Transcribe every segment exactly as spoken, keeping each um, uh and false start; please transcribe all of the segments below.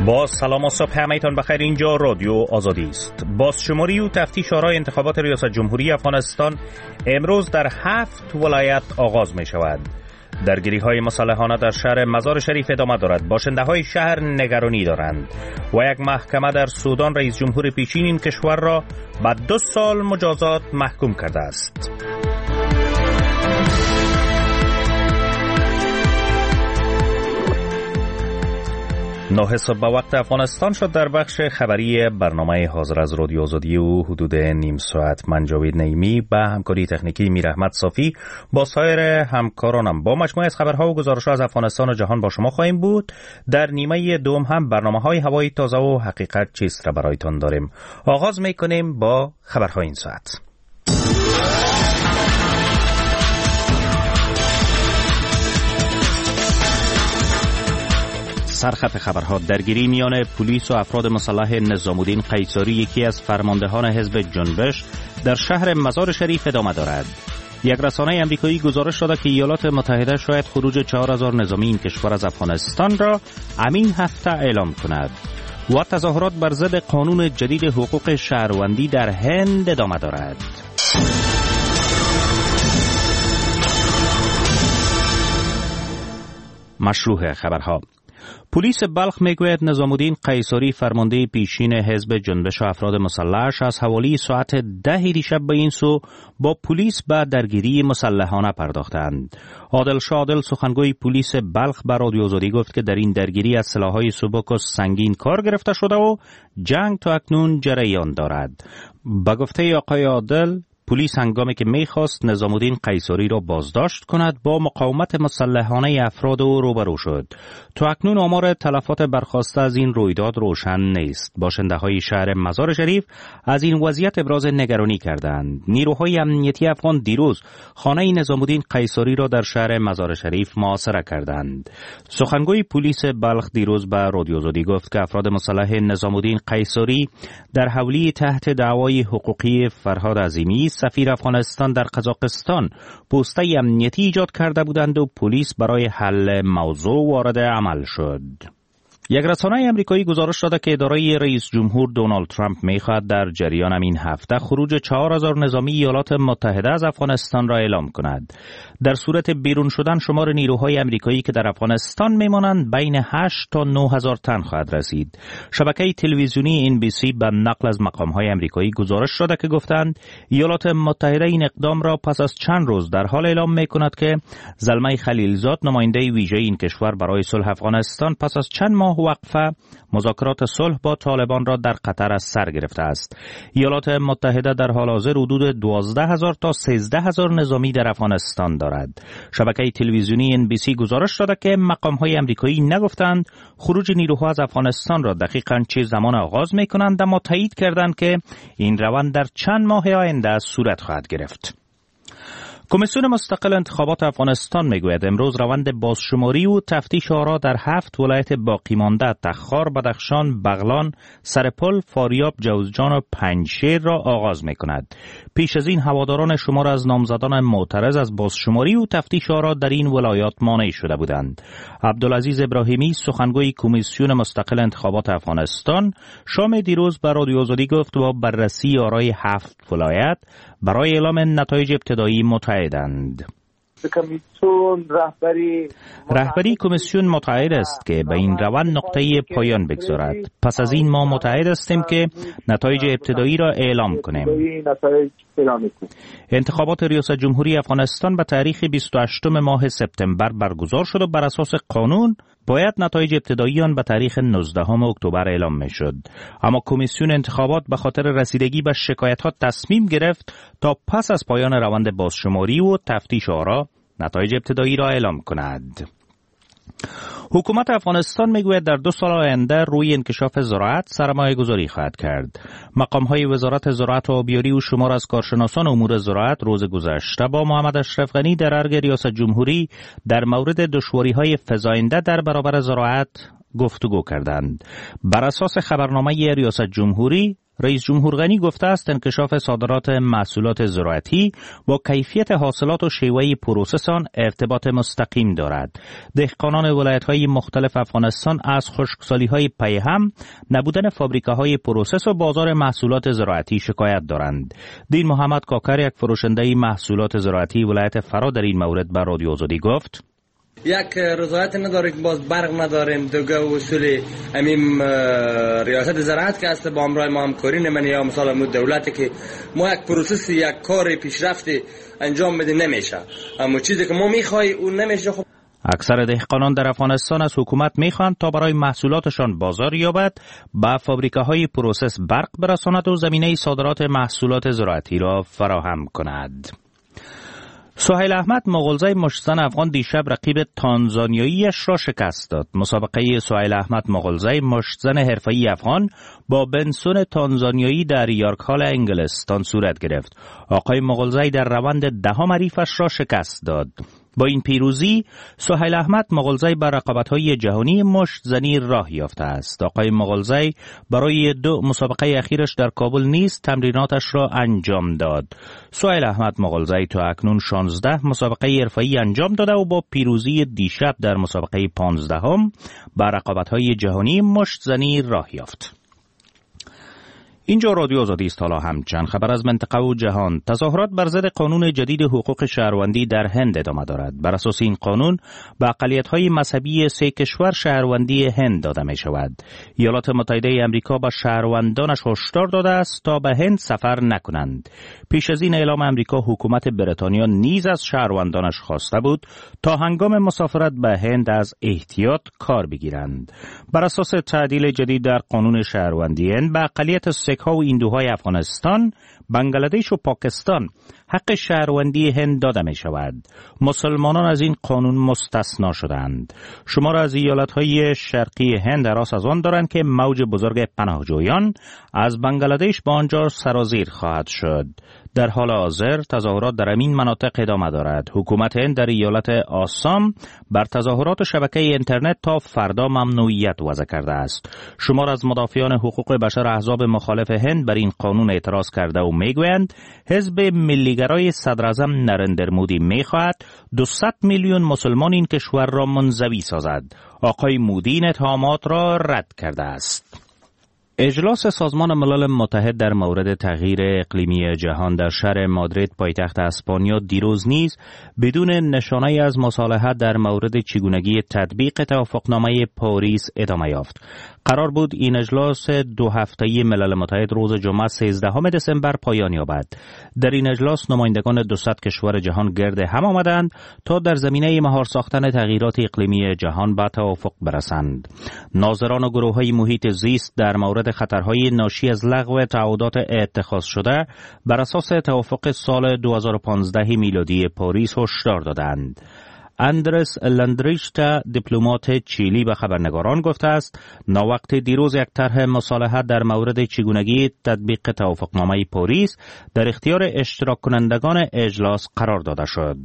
با سلام و صبح همه‌تان بخیر. اینجا رادیو آزادی است. بازشماری و تفتیش آرای انتخابات ریاست جمهوری افغانستان امروز در هفت ولایت آغاز می شود. درگیری های مسلحانه در شهر مزار شریف ادامه دارد. باشنده های شهر نگرانی دارند و یک محکمه در سودان رئیس جمهور پیشین این کشور را به دو سال مجازات محکوم کرده است. نه صبح به وقت افغانستان شد. در بخش خبری برنامه حاضر از رادیو آزادی و حدود نیم ساعت من جاوید نعیمی به همکاری تکنیکی میر احمد صافی با سایر همکارانم با مجموعه از خبرها و گزارش‌ها از افغانستان و جهان با شما خواهیم بود. در نیمه دوم هم برنامه‌های هوایی تازه و حقیقت چیست را برایتان داریم. آغاز می‌کنیم با خبرهای این ساعت. سرخط خبرها: درگیری میان پلیس و افراد مسلح نظام الدین قیصری، یکی از فرماندهان حزب جنبش، در شهر مزار شریف ادامه دارد. یک رسانه آمریکایی گزارش داده که ایالات متحده شاید خروج چهار هزار نظامی این کشور از افغانستان را همین هفته اعلام کند. و تظاهرات بر ضد قانون جدید حقوق شهروندی در هند ادامه دارد. مشروع خبرها: پلیس بلخ میگوید نظام الدین قیصری، فرمانده پیشین حزب جنبش و افراد مسلحش، از حوالی ساعت ده دیشب به این سو با پلیس به درگیری مسلحانه پرداختند. عادل شاه عادل، سخنگوی پلیس بلخ، به رادیو آزادی گفت که در این درگیری از سلاح‌های سبک و سنگین کار گرفته شده و جنگ تا اکنون جریان دارد. به گفته آقای عادل، پلیس هنگامی که میخواست نظام الدین قیصری را بازداشت کند با مقاومت مسلحانه افراد او روبرو شد. تا اکنون آمار تلفات برخاسته از این رویداد روشن نیست. باشنده های شهر مزار شریف از این وضعیت ابراز نگرانی کردند. نیروهای امنیتی افغان دیروز خانه نظام الدین قیصری را در شهر مزار شریف محاصره کردند. سخنگوی پلیس بلخ دیروز به رادیو آزادی گفت که افراد مسلح نظام الدین قیصری در حوالی تحت دعوای حقوقی فرهاد عظیمی، سفیر افغانستان در قزاقستان، پوسته امنیتی ایجاد کرده بودند و پلیس برای حل موضوع وارد عمل شد. یک رسانه آمریکایی گزارش داده که اداره رئیس جمهور دونالد ترامپ می‌خواهد در جریان این هفته خروج چهار هزار نظامی ایالات متحده از افغانستان را اعلام کند. در صورت بیرون شدن شمار نیروهای آمریکایی که در افغانستان میمانند بین هشت تا نه هزار تن خواهد رسید. شبکه تلویزیونی ان بی سی به نقل از مقام‌های آمریکایی گزارش داده که گفتند ایالات متحده این اقدام را پس از چند روز در حال اعلام می‌کند که زلمه خلیلزاد، نماینده ویژه این کشور برای صلح افغانستان، پس از چند ماه وقفه مذاکرات صلح با طالبان را در قطر از سر گرفته است. ایالات متحده در حال حاضر حدود دوازده هزار تا سیزده هزار نظامی در افغانستان دارد. شبکه تلویزیونی ان بی سی گزارش داده که مقام‌های آمریکایی نگفتند خروج نیروها از افغانستان را دقیقاً چه زمان آغاز می‌کنند، اما تایید کردند که این روند در چند ماه آینده صورت خواهد گرفت. کمیسیون مستقل انتخابات افغانستان میگوید امروز روند بازشماری و تفتیش آرا در هفت ولایت باقی مانده تخار، بدخشان، بغلان، سرپل، فاریاب، جوزجان و پنجشیر را آغاز میکند. پیش از این هواداران شمار از نامزدان معترض از بازشماری و تفتیش آرا در این ولایات مانع شده بودند. عبدالعزیز ابراهیمی، سخنگوی کمیسیون مستقل انتخابات افغانستان، شام دیروز به رادیو آزادی گفت با بررسی آرای هفت ولایت برای اعلام نتایج ابتدایی متعهدند. رهبری رهبری کمیسیون متعهد است که به این روند نقطه پایان بگذارد. پس از این ما متعهد هستیم که نتایج ابتدایی را اعلام کنیم. انتخابات ریاست جمهوری افغانستان به تاریخ بیست و هشتم ماه سپتامبر برگزار شد و بر اساس قانون باید نتایج ابتدایی آن به تاریخ نوزدهم اکتبر اعلام میشد. اما کمیسیون انتخابات به خاطر رسیدگی به شکایت‌ها تصمیم گرفت تا پس از پایان روند بازشماری و تفتیش آرا نتایج ابتدایی را اعلام کند. حکومت افغانستان میگوید در دو سال آینده روی انکشاف زراعت سرمایه گذاری خواهد کرد. مقام‌های وزارت زراعت و آبیاری و شمار از کارشناسان امور زراعت روز گذشته با محمد اشرف غنی در ارگ ریاست جمهوری در مورد دشواری‌های فزاینده در برابر زراعت گفتگو کردند. بر اساس خبرنامه ریاست جمهوری، رئیس جمهور غنی گفته است انکشاف صادرات محصولات زراعتی با کیفیت حاصلات و شیوه پروسس آن ارتباط مستقیم دارد. دهقانان ولایت‌های مختلف افغانستان از خشکسالی‌های پیهم، نبودن فابریکه‌های پروسس و بازار محصولات زراعتی شکایت دارند. دین محمد کاکر، یک فروشنده محصولات زراعتی ولایت فرا، در این مورد به رادیو آزادی گفت: یک رضایت نداره که باز برق نداریم. دوگه اصول امیم ریاست زراعت که است با همراه ما همکاری نمانی، یا مثلا مو دولتی که ما یک پروسس یک کار پیشرفتی انجام بده نمیشه، اما چیزی که ما میخوای اون نمیشه. خب اکثر دهقانان در افغانستان از حکومت میخواند تا برای محصولاتشان بازار یابد، به فابریکه‌های پروسس برق برساند و زمینه صادرات محصولات زراعتی را فراهم کند. سهیل احمد مغلزی مشتزن افغان دیشب رقیب تانزانیاییش را شکست داد. مسابقه سهیل احمد مغلزی مشتزن حرفه‌ای افغان با بنسون تانزانیایی در یورک هال انگلستان صورت گرفت. آقای مغلزی در روند دهم حریفش را شکست داد. با این پیروزی سهیل احمد مغلزی بر رقابت‌های جهانی مشتزنی راه یافته است. آقای مغلزی برای دو مسابقه اخیرش در کابل نیز تمریناتش را انجام داد. سهیل احمد مغلزی تا اکنون شانزده مسابقه حرفه‌ای انجام داده و با پیروزی دیشب در مسابقه پانزدهم بر رقابت‌های جهانی مشتزنی راه یافت. اینجا رادیو آزادی است. حالا هم چند خبر از منطقه و جهان. تظاهرات بر ضد قانون جدید حقوق شهروندی در هند ادامه دارد. بر اساس این قانون به اقلیت‌های مذهبی سه کشور شهروندی هند داده می شود. ایالات متحده آمریکا به شهروندانش هشدار داده است تا به هند سفر نکنند. پیش از این اعلام آمریکا، حکومت بریتانیا نیز از شهروندانش خواسته بود تا هنگام مسافرت به هند از احتیاط کار بگیرند. بر اساس تعدیل جدید در قانون شهروندی هند، به اقلیت سک‌ها و هندوهای افغانستان، بنگلادش و پاکستان حق شهروندی هند داده می شود. مسلمانان از این قانون مستثنا شدند. شمار از ایالت‌های شرقی هند حراس از آن دارند که موج بزرگ پناهجویان از بنگلادش به آنجا سرازیر خواهد شد. در حال حاضر تظاهرات در این مناطق ادامه دارد. حکومت هند در ایالت آسام بر تظاهرات شبکه اینترنت تا فردا ممنوعیت وضع کرده است. شمار از مدافعان حقوق بشر احزاب مخالف هند بر این قانون اعتراض کرده و میگویند حزب ملیگرای صدراعظم نرندر مودی میخواهد دویست میلیون مسلمان این کشور را منزوی سازد. آقای مودی این اتهامات را رد کرده است. اجلاس سازمان ملل متحد در مورد تغییر اقلیمی جهان در شهر مادرید پایتخت اسپانیا دیروز نیز بدون نشانه‌ای از مصالحت در مورد چگونگی تطبیق توافقنامه پاریس ادامه یافت. قرار بود این اجلاس دو هفته‌ای ملل متحد روز جمعه سیزدهم دسامبر پایان یابد. در این اجلاس نمایندگان دویست کشور جهان گرد هم آمدند تا در زمینه مهار ساختن تغییرات اقلیمی جهان به توافق برسند. ناظران و گروه‌های محیط زیست در مورد خطرهای ناشی از لغو تعهدات اتخاذ شده بر اساس توافق سال دو هزار و پانزده میلادی پاریس هشدار دادند. اندرس لندریشتا، دیپلمات چیلی، به خبرنگاران گفته است ناوقت دیروز یک طرح مصالحت در مورد چگونگی تطبیق توافقنامه پاریس در اختیار اشتراک کنندگان اجلاس قرار داده شد.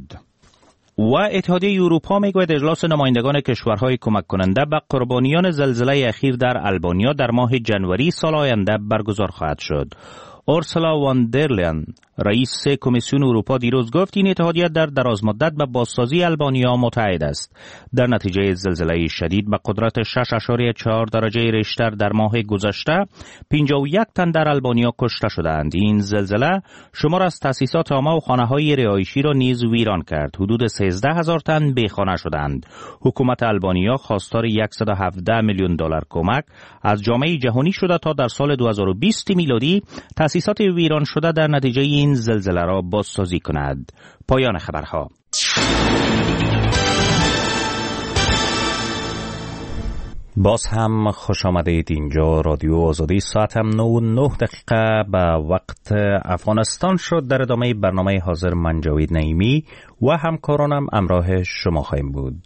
و اتحادیه اروپا میگوید اجلاس نمایندگان کشورهای کمک کننده به قربانیان زلزله اخیر در آلبانیا در ماه ژانویه سال آینده برگزار خواهد شد. اورسولا وان در لین، رئیس کمیسیون اروپا، دیروز گفت این اتحادیه در دراز مدت به بازسازی آلبانیا متعهد است. در نتیجه زلزله شدید به قدرت شش اشاریه چهار درجه ریشتر در ماه گذشته پنجاه و یک تن در آلبانیا کشته شدند. این زلزله شمار از تأسیسات عامه و خانه‌های رهایشی را نیز ویران کرد. حدود سیزده هزار تن بیخانه شدند. حکومت آلبانیا خواستار صد و هفده میلیون دلار کمک از جامعه جهانی شده تا در سال دو هزار و بیست میلادی تأسیسات ویران شده در نتیجه این زلزله را بازسازی کند. پایان خبرها. باز هم خوش آمدید. اینجا رادیو آزادی، ساعت هم نه و نه دقیقه به وقت افغانستان شد. در ادامه برنامه حاضر من جاوید نعیمی و همکارانم همراه شما خواهیم بود.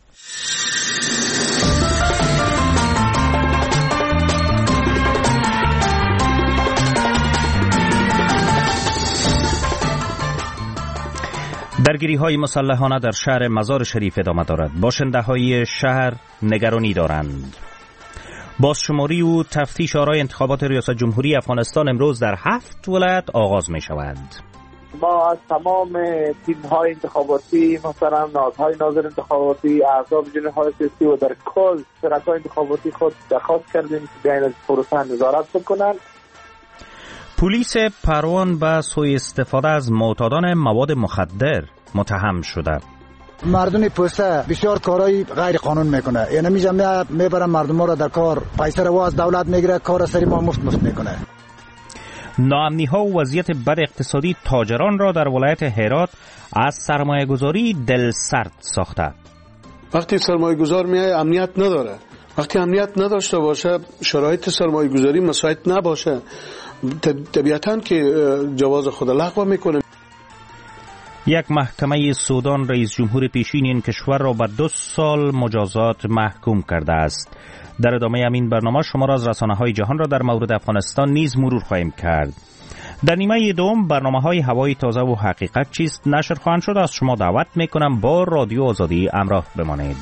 درگیری های مسلحانه در شهر مزار شریف ادامه دارد. باشنده های شهر نگرانی دارند. بازشماری و تفتیش آرای انتخابات ریاست جمهوری افغانستان امروز در هفت ولایت آغاز می شود. ما از تمام تیم‌های انتخاباتی، مثلا نهادهای ناظر انتخاباتی، اعضای جناح‌های سیاسی و در کل شرکای انتخاباتی خود درخواست کردیم که بیاین از پروسه نظارت بکنند. پلیس پروان به سوء استفاده از معتادان مواد مخدر متهم شده. مردم پوسته بسیار کارهای غیر قانون میکنه، یعنی میجمع میبرن مردم ها را در کار، پیسه رو از دولت میگیره، کار سری ما مفت مفت میکنه. ناامنی ها و وضعیت بد اقتصادی تاجران را در ولایت هرات از سرمایه گذاری دل سرد ساخته. وقتی سرمایه گذار میای امنیت نداره، وقتی امنیت نداشته باشه، شرایط سرمایه گذاری مساعد نباشه، طبیعتاً که جواز خود لغو میکنه. یک محکمه سودان رئیس جمهور پیشین این کشور را به دو سال مجازات محکوم کرده است. در ادامه همین برنامه شما را از رسانه‌های جهان را در مورد افغانستان نیز مرور خواهیم کرد. در نیمه دوم برنامه‌های هوای تازه و حقیقت چیست نشر خواهند شد. از شما دعوت می‌کنم با رادیو آزادی همراه بمانید.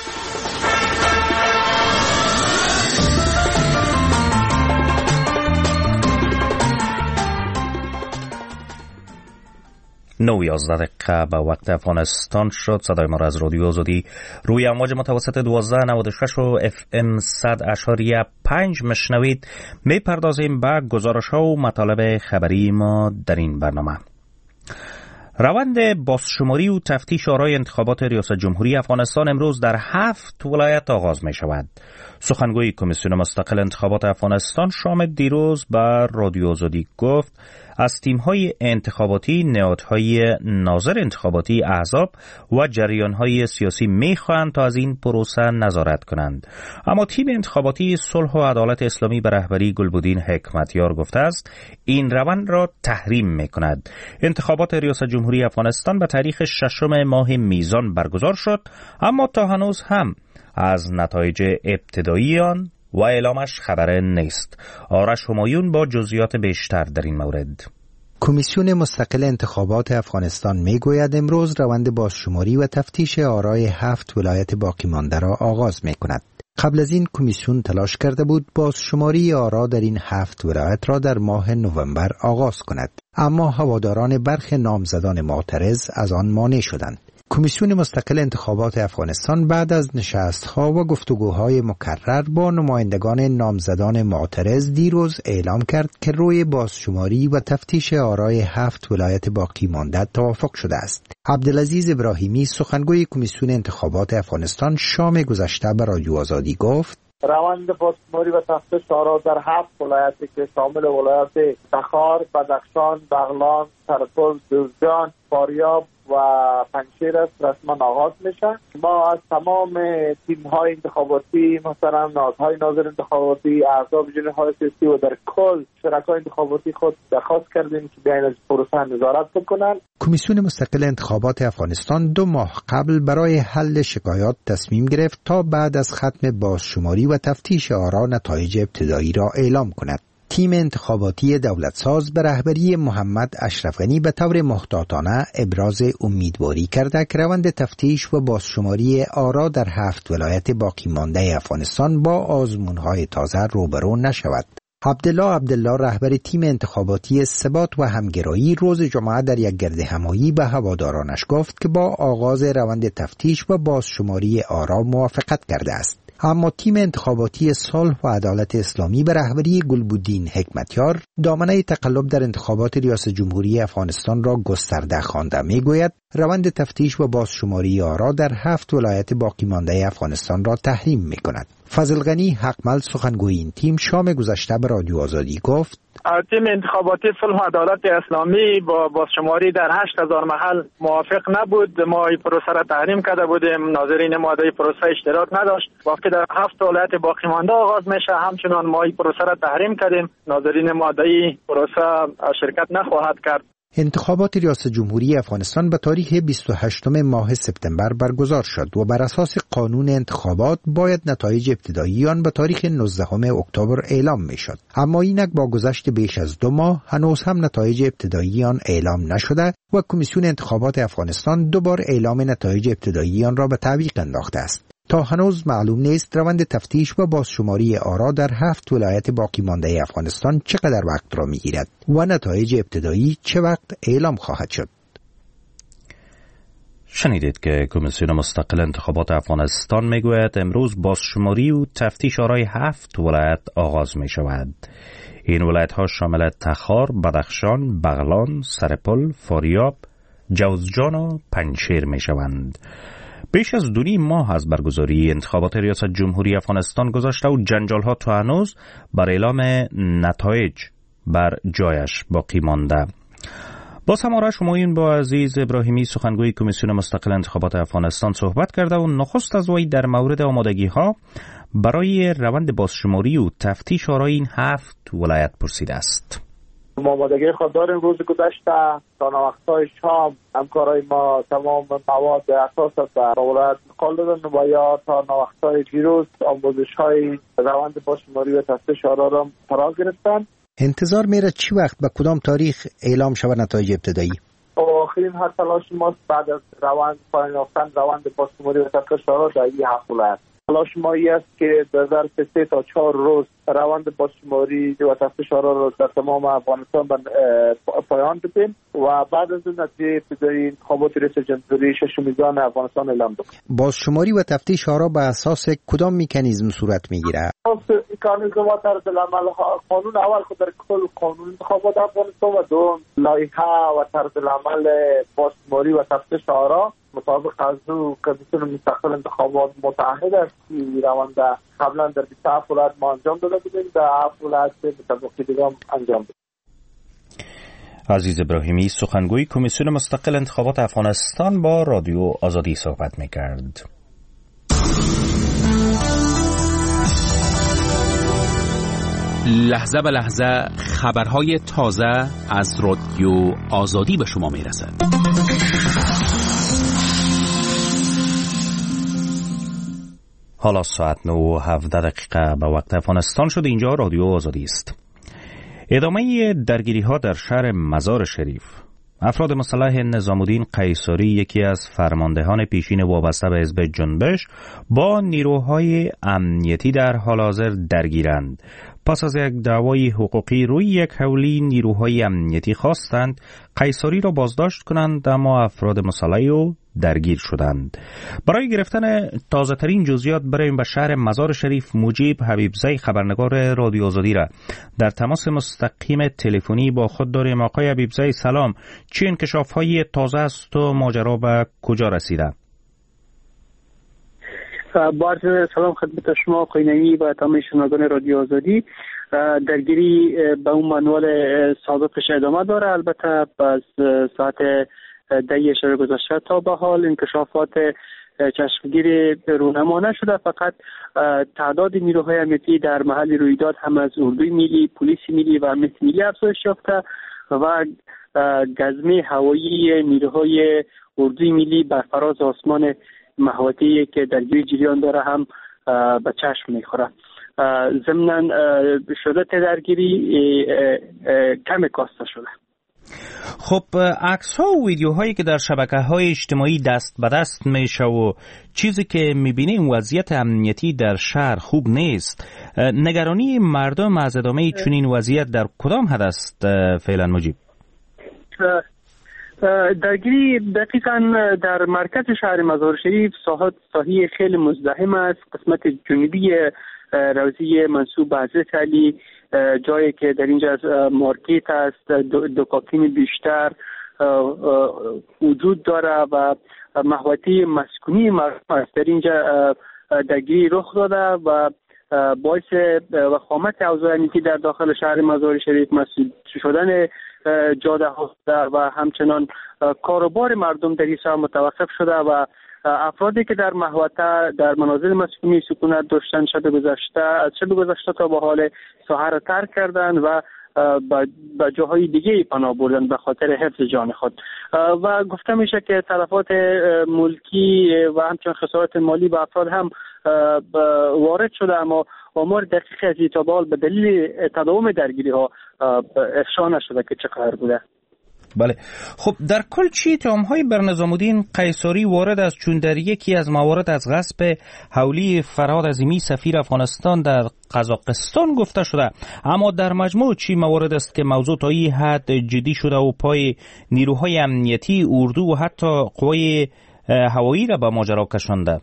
نو یازده دقیقه به وقت افغانستان شد. صدای ما را از رادیو آزادی روی امواج متوسط دوازده نود و شش و اف ام صد اشاریه پنج مشنوید. می پردازیم به گزارش ها و مطالب خبری ما در این برنامه. روند بازشماری و تفتیش آرای انتخابات ریاست جمهوری افغانستان امروز در هفت ولایت آغاز می شود. سخنگوی کمیسیون مستقل انتخابات افغانستان شامل دیروز به رادیو آزادی گفت از تیم‌های انتخاباتی، نهادهای ناظر انتخاباتی، احزاب و جریان‌های سیاسی می‌خواهند تا از این پروسه نظارت کنند. اما تیم انتخاباتی صلح و عدالت اسلامی به رهبری گلبدین حکمتیار گفته است این روند را تحریم می‌کند. انتخابات ریاست جمهوری افغانستان به تاریخ ششم ماه میزان برگزار شد، اما تا هنوز هم از نتایج ابتدایی آن و اعلامش خبر نیست. آرش همایون با جزئیات بیشتر در این مورد. کمیسیون مستقل انتخابات افغانستان میگوید امروز روند بازشماری و تفتیش آرای هفت ولایت باقی مانده را آغاز می کند. قبل از این کمیسیون تلاش کرده بود بازشماری آرا در این هفت ولایت را در ماه نوامبر آغاز کند، اما هواداران برخی نامزدان معترض از آن مانع شدند. کمیسیون مستقل انتخابات افغانستان بعد از نشست‌ها و گفتگوهای مکرر با نمایندگان نامزدان معترض دیروز اعلام کرد که روی بازشماری و تفتیش آرای هفت ولایت باقی مانده توافق شده است. عبدالعزیز ابراهیمی سخنگوی کمیسیون انتخابات افغانستان شام گذشته به رادیو آزادی گفت روند بازشماری و تفتیش آرا در هفت ولایتی که شامل ولایت تخار، بدخشان، بغلان، سرپل، جوزجان، فاریاب و پنجشیر است رسما آغاز میشه. ما از تمام تیم‌های انتخاباتی، مثلا نهادهای ناظر انتخاباتی، اعضای جناح‌های سیاسی و در کل شرکای انتخاباتی خود درخواست کردیم که بیاین از پروسه نظارت بکنند. کمیسیون مستقل انتخابات افغانستان دو ماه قبل برای حل شکایات تصمیم گرفت تا بعد از ختم بازشماری و تفتیش آرا نتایج ابتدایی را اعلام کند. تیم انتخاباتی دولتساز به رهبری محمد اشرف غنی به طور محتاطانه ابراز امیدواری کرده که روند تفتیش و بازشماری آرا در هفت ولایت باقی مانده افغانستان با آزمون‌های تازه روبرو نشود. عبدالله عبدالله رهبر تیم انتخاباتی ثبات و همگرایی روز جمعه در یک گرد همایی به هوادارانش گفت که با آغاز روند تفتیش و بازشماری آرا موافقت کرده است. اما تیم انتخاباتی صلح و عدالت اسلامی به رهبری گلبدین حکمتیار دامنه تقلب در انتخابات ریاست جمهوری افغانستان را گسترده خوانده میگوید روند تفتیش و بازشماری آرا در هفت ولایت باقی مانده افغانستان را تحریم میکند. فضل غنی حقمل سخنگوی این تیم شام گذشته به رادیو آزادی گفت تیم انتخاباتی صلح و عدالت اسلامی با بازشماری در هشت هزار محل موافق نبود. ما این پروسه را تحریم کرده بودیم. ناظرین ماده پروسه اشتراک نداشت. وقتی در هفت ولایت باقی مانده آغاز میشه همچنان ما این پروسه را تحریم کردیم. ناظرین ماده پروسه شرکت نخواهد کرد. انتخابات ریاست جمهوری افغانستان به تاریخ بیست و هشتم ماه سپتامبر برگزار شد و بر اساس قانون انتخابات باید نتایج ابتدایی آن به تاریخ نوزدهم اکتبر اعلام میشد. اما اینک با گذشت بیش از دو ماه هنوز هم نتایج ابتدایی آن اعلام نشده و کمیسیون انتخابات افغانستان دوبار اعلام نتایج ابتدایی آن را به تعویق انداخته است. تا هنوز معلوم نیست روند تفتیش و بازشماری آرا در هفت ولایت باقی مانده افغانستان چقدر وقت را میگیرد و نتایج ابتدایی چه وقت اعلام خواهد شد. شنیدید که کمیسیون مستقل انتخابات افغانستان میگوید امروز بازشماری و تفتیش آرای هفت ولایت آغاز می شود. این ولایت ها شامل تخار، بدخشان، بغلان، سرپل، فاریاب، جوزجان و پنجشیر می شوند. بیش از دو نیم ماه از برگزاری انتخابات ریاست جمهوری افغانستان گذشته و جنجال ها تا هنوز بر اعلام نتایج بر جایش باقی مانده. با سماره شمایین با عزیز ابراهیمی سخنگوی کمیسیون مستقل انتخابات افغانستان صحبت کرده و نخست از وی در مورد آمادگی ها برای روند بازشماری و تفتیش آرای این هفت ولایت پرسیده است. آمادگی خود داریم. روز گذشته تا وقتهای شام همکارای ما تمام مواد اساس در ولایت نقل دادن و یا تا وقتهای دیروز آموزش های روند بازشماری و تفتیش آرا را فرا گرفتن. انتظار میره چی وقت به کدام تاریخ اعلام شود نتایج ابتدایی؟ آخرین هر تلاش ماست بعد از روند پایان یافتن روند بازشماری و تفتیش آرا در این هفت ولایت. تلاش ما است که در ظرف سه تا چهار روز روند بازشماری و تفتیش آرا را در تمام افغانستان پایان بدیم و بعد از اون نتیجه ابتدایی انتخابات ریاست جمهوری ششم میزان افغانستان اعلام کنیم. بازشماری و تفتیش آرا به اساس کدام مکانیزم صورت میگیره؟ مکانیزم و طرز العمل قانون اول خود در کل قانون انتخابات افغانستان و دوم لایحه و طرز العمل بازشماری و تفتیش آرا مطابق از او کمیسیون مستقل انتخابات متعهد است که روند قبلا در بیست و هفت ولایت ما انجام داده بودیم، در هفت ولایت مطابق دیگه انجام بدیم. عزیز ابراهیمی سخنگوی کمیسیون مستقل انتخابات افغانستان با رادیو آزادی صحبت می‌کرد. لحظه به لحظه خبرهای تازه از رادیو آزادی به شما میرسد. حالا ساعت نه و هفده دقیقه به وقت افغانستان شد. اینجا رادیو آزادی است. ادامه درگیری ها در شهر مزار شریف. افراد مسلح نظام الدین قیصری یکی از فرماندهان پیشین وابسته به حزب جنبش با نیروهای امنیتی در حال حاضر درگیرند. پس از یک دعوای حقوقی روی یک حولی نیروهای امنیتی خواستند قیصری را بازداشت کنند، اما افراد مسلح او درگیر شدند. برای گرفتن تازه ترین جزئیات بریم به شهر مزار شریف. مجیب حبیبزی خبرنگار رادیو آزادی را در تماس مستقیم تلفنی با خود داریم. آقای حبیبزی سلام، چه انکشاف‌های تازه است و ماجرا به کجا رسیده؟ با عرض سلام خدمت شما آقای نعیمی و تمام شنوندگان رادیو آزادی. درگیری به اون منوال سابقش ادامه داره. البته از ساعت ده شب گذشته تا به حال انکشافات چشمگیر رونما نشده، فقط تعداد نیروهای امنیتی در محل رویداد هم از اردوی ملی، پلیس ملی و امنیت ملی افزایش یافته و گزمه هوایی نیروهای اردوی ملی بر فراز آسمان محوطه‌ای که درگیری جریان داره هم به چشم میخوره. ضمناً شدت درگیری کم کاسته شده. خب عکس ها و ویدیوهایی که در شبکه‌های اجتماعی دست به دست میشه و چیزی که میبینیم وضعیت امنیتی در شهر خوب نیست. نگرانی مردم از ادامه چنین وضعیت در کدام حد است فعلا مجیب؟ درگیری دقیقاً در مرکز شهر مزار شریف ساحت ساحی خیلی مزدحم است. قسمت جنوبی روزی منصوب به حضرت علی، جایی که در اینجا از مارکت است، دکاکین بیشتر وجود داره و محوطه مسکونی مردم است. در اینجا درگیری رخ داده و باعث وخامت اوضاع امنیتی در داخل شهر مزار شریف مسدود شدن جاده ها و همچنان کاروبار مردم در این ساحه متوقف شده و افرادی که در محوطه در منازل مسکونی سکونت داشتن شب گذشته از شب گذشته تا به حال ساحه را ترک کردند و به جاهای دیگه پناه بردن به خاطر حفظ جان خود و گفته میشه که تلفات ملکی و همچنین خسارات مالی به افراد هم وارد شده، اما آمار دقیق از ایتابال به دلیل تداوم درگیری ها افشا نشده که چقدر بوده. بله. خب در کل چی اتهام‌های بر نظامالدین قیصری وارد است؟ چون در یکی از موارد از غصب حولی فرهاد عظیمی سفیر افغانستان در قزاقستان گفته شده، اما در مجموع چی موارد است که موضوع تا این حد جدی شده و پای نیروهای امنیتی، اردو و حتی قوای هوایی را به ماجرا کشانده؟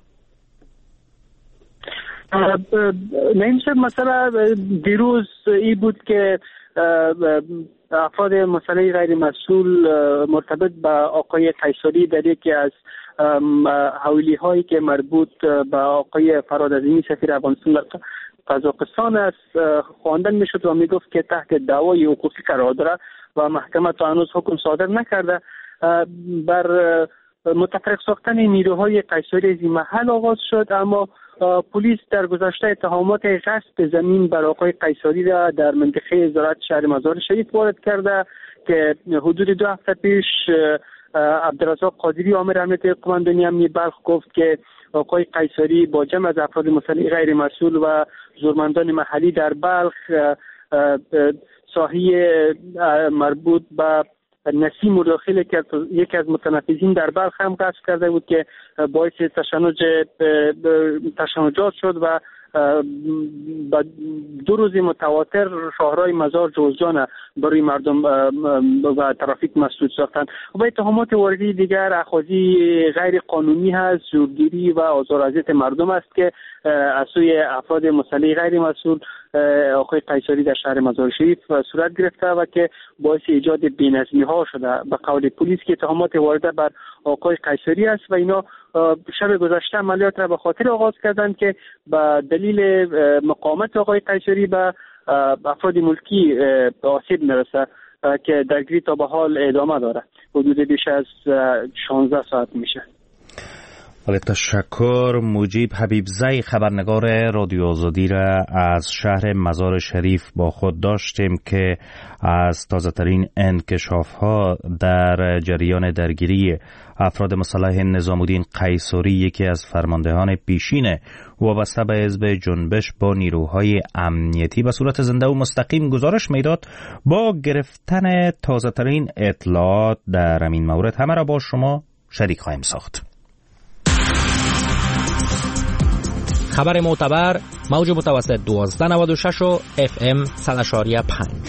نمیشه مثلا دیروز ای بود که افراد مسئله غیر مسئول مرتبط به آقای قیصری در یکی از حوالی هایی که مربوط به آقای فرهاد عظیمی سفیر افغانستان در قزاقستان است خواندن میشد و میگفت که تحت دعوای حقوقی قرار داره و محکمه تا هنوز حکم صادر نکرده. بر متفرق ساختن نیروهای قیصری از این محل آغاز شد، اما پلیس در گذشته اتهامات غصب زمین بر آقای قیصری را در منطقه زراعت شهر مزار شریف وارد کرده که حدود دو هفته پیش عبدالرزاق قادری آمر امنیت قماندانی امنیت بلخ گفت که آقای قیصری با جمع از افراد مسئله غیر مسئول و زورمندان محلی در بلخ ساحه مربوط به نسیم مداخله کرد. یکی از متنفذین در بلخ هم قصد کرده بود که باعث تشنج تشنجات شد و دو روز متواتر شهرهای مزار جوزجان برای مردم و ترافیک مسدود ساختند. و اتهامات واردی دیگر اخاذی غیر قانونی هست، زورگیری و آزار و اذیت مردم است که از سوی افراد مسئله غیر مسئول آقای قیصری در شهر مزار شریف صورت گرفته و که باعث ایجاد بی‌نظمی ها شده. به قول پلیس که اتهامات وارده بر آقای قیصری است و اینا شب گذشته عملیات را به خاطر آغاز کردند که به دلیل مقاومت آقای قیصری به افراد ملکی آسیب میرسه که درگیری تا به حال ادامه داره. حدود بیش از شانزده ساعت میشه. بله، تشکر. مجیب حبیبزی خبرنگار رادیو آزادی را از شهر مزار شریف با خود داشتیم که از تازه ترین انکشاف ها در جریان درگیری افراد مسلح نظامالدین قیصری، یکی از فرماندهان پیشین وابسته به حزب جنبش، با نیروهای امنیتی به صورت زنده و مستقیم گزارش میداد. با گرفتن تازه ترین اطلاعات در این مورد همه را با شما شریک خواهیم ساخت. خبر معتبر، موج متوسط دوازده نود و شش و اف ام صد و پنج.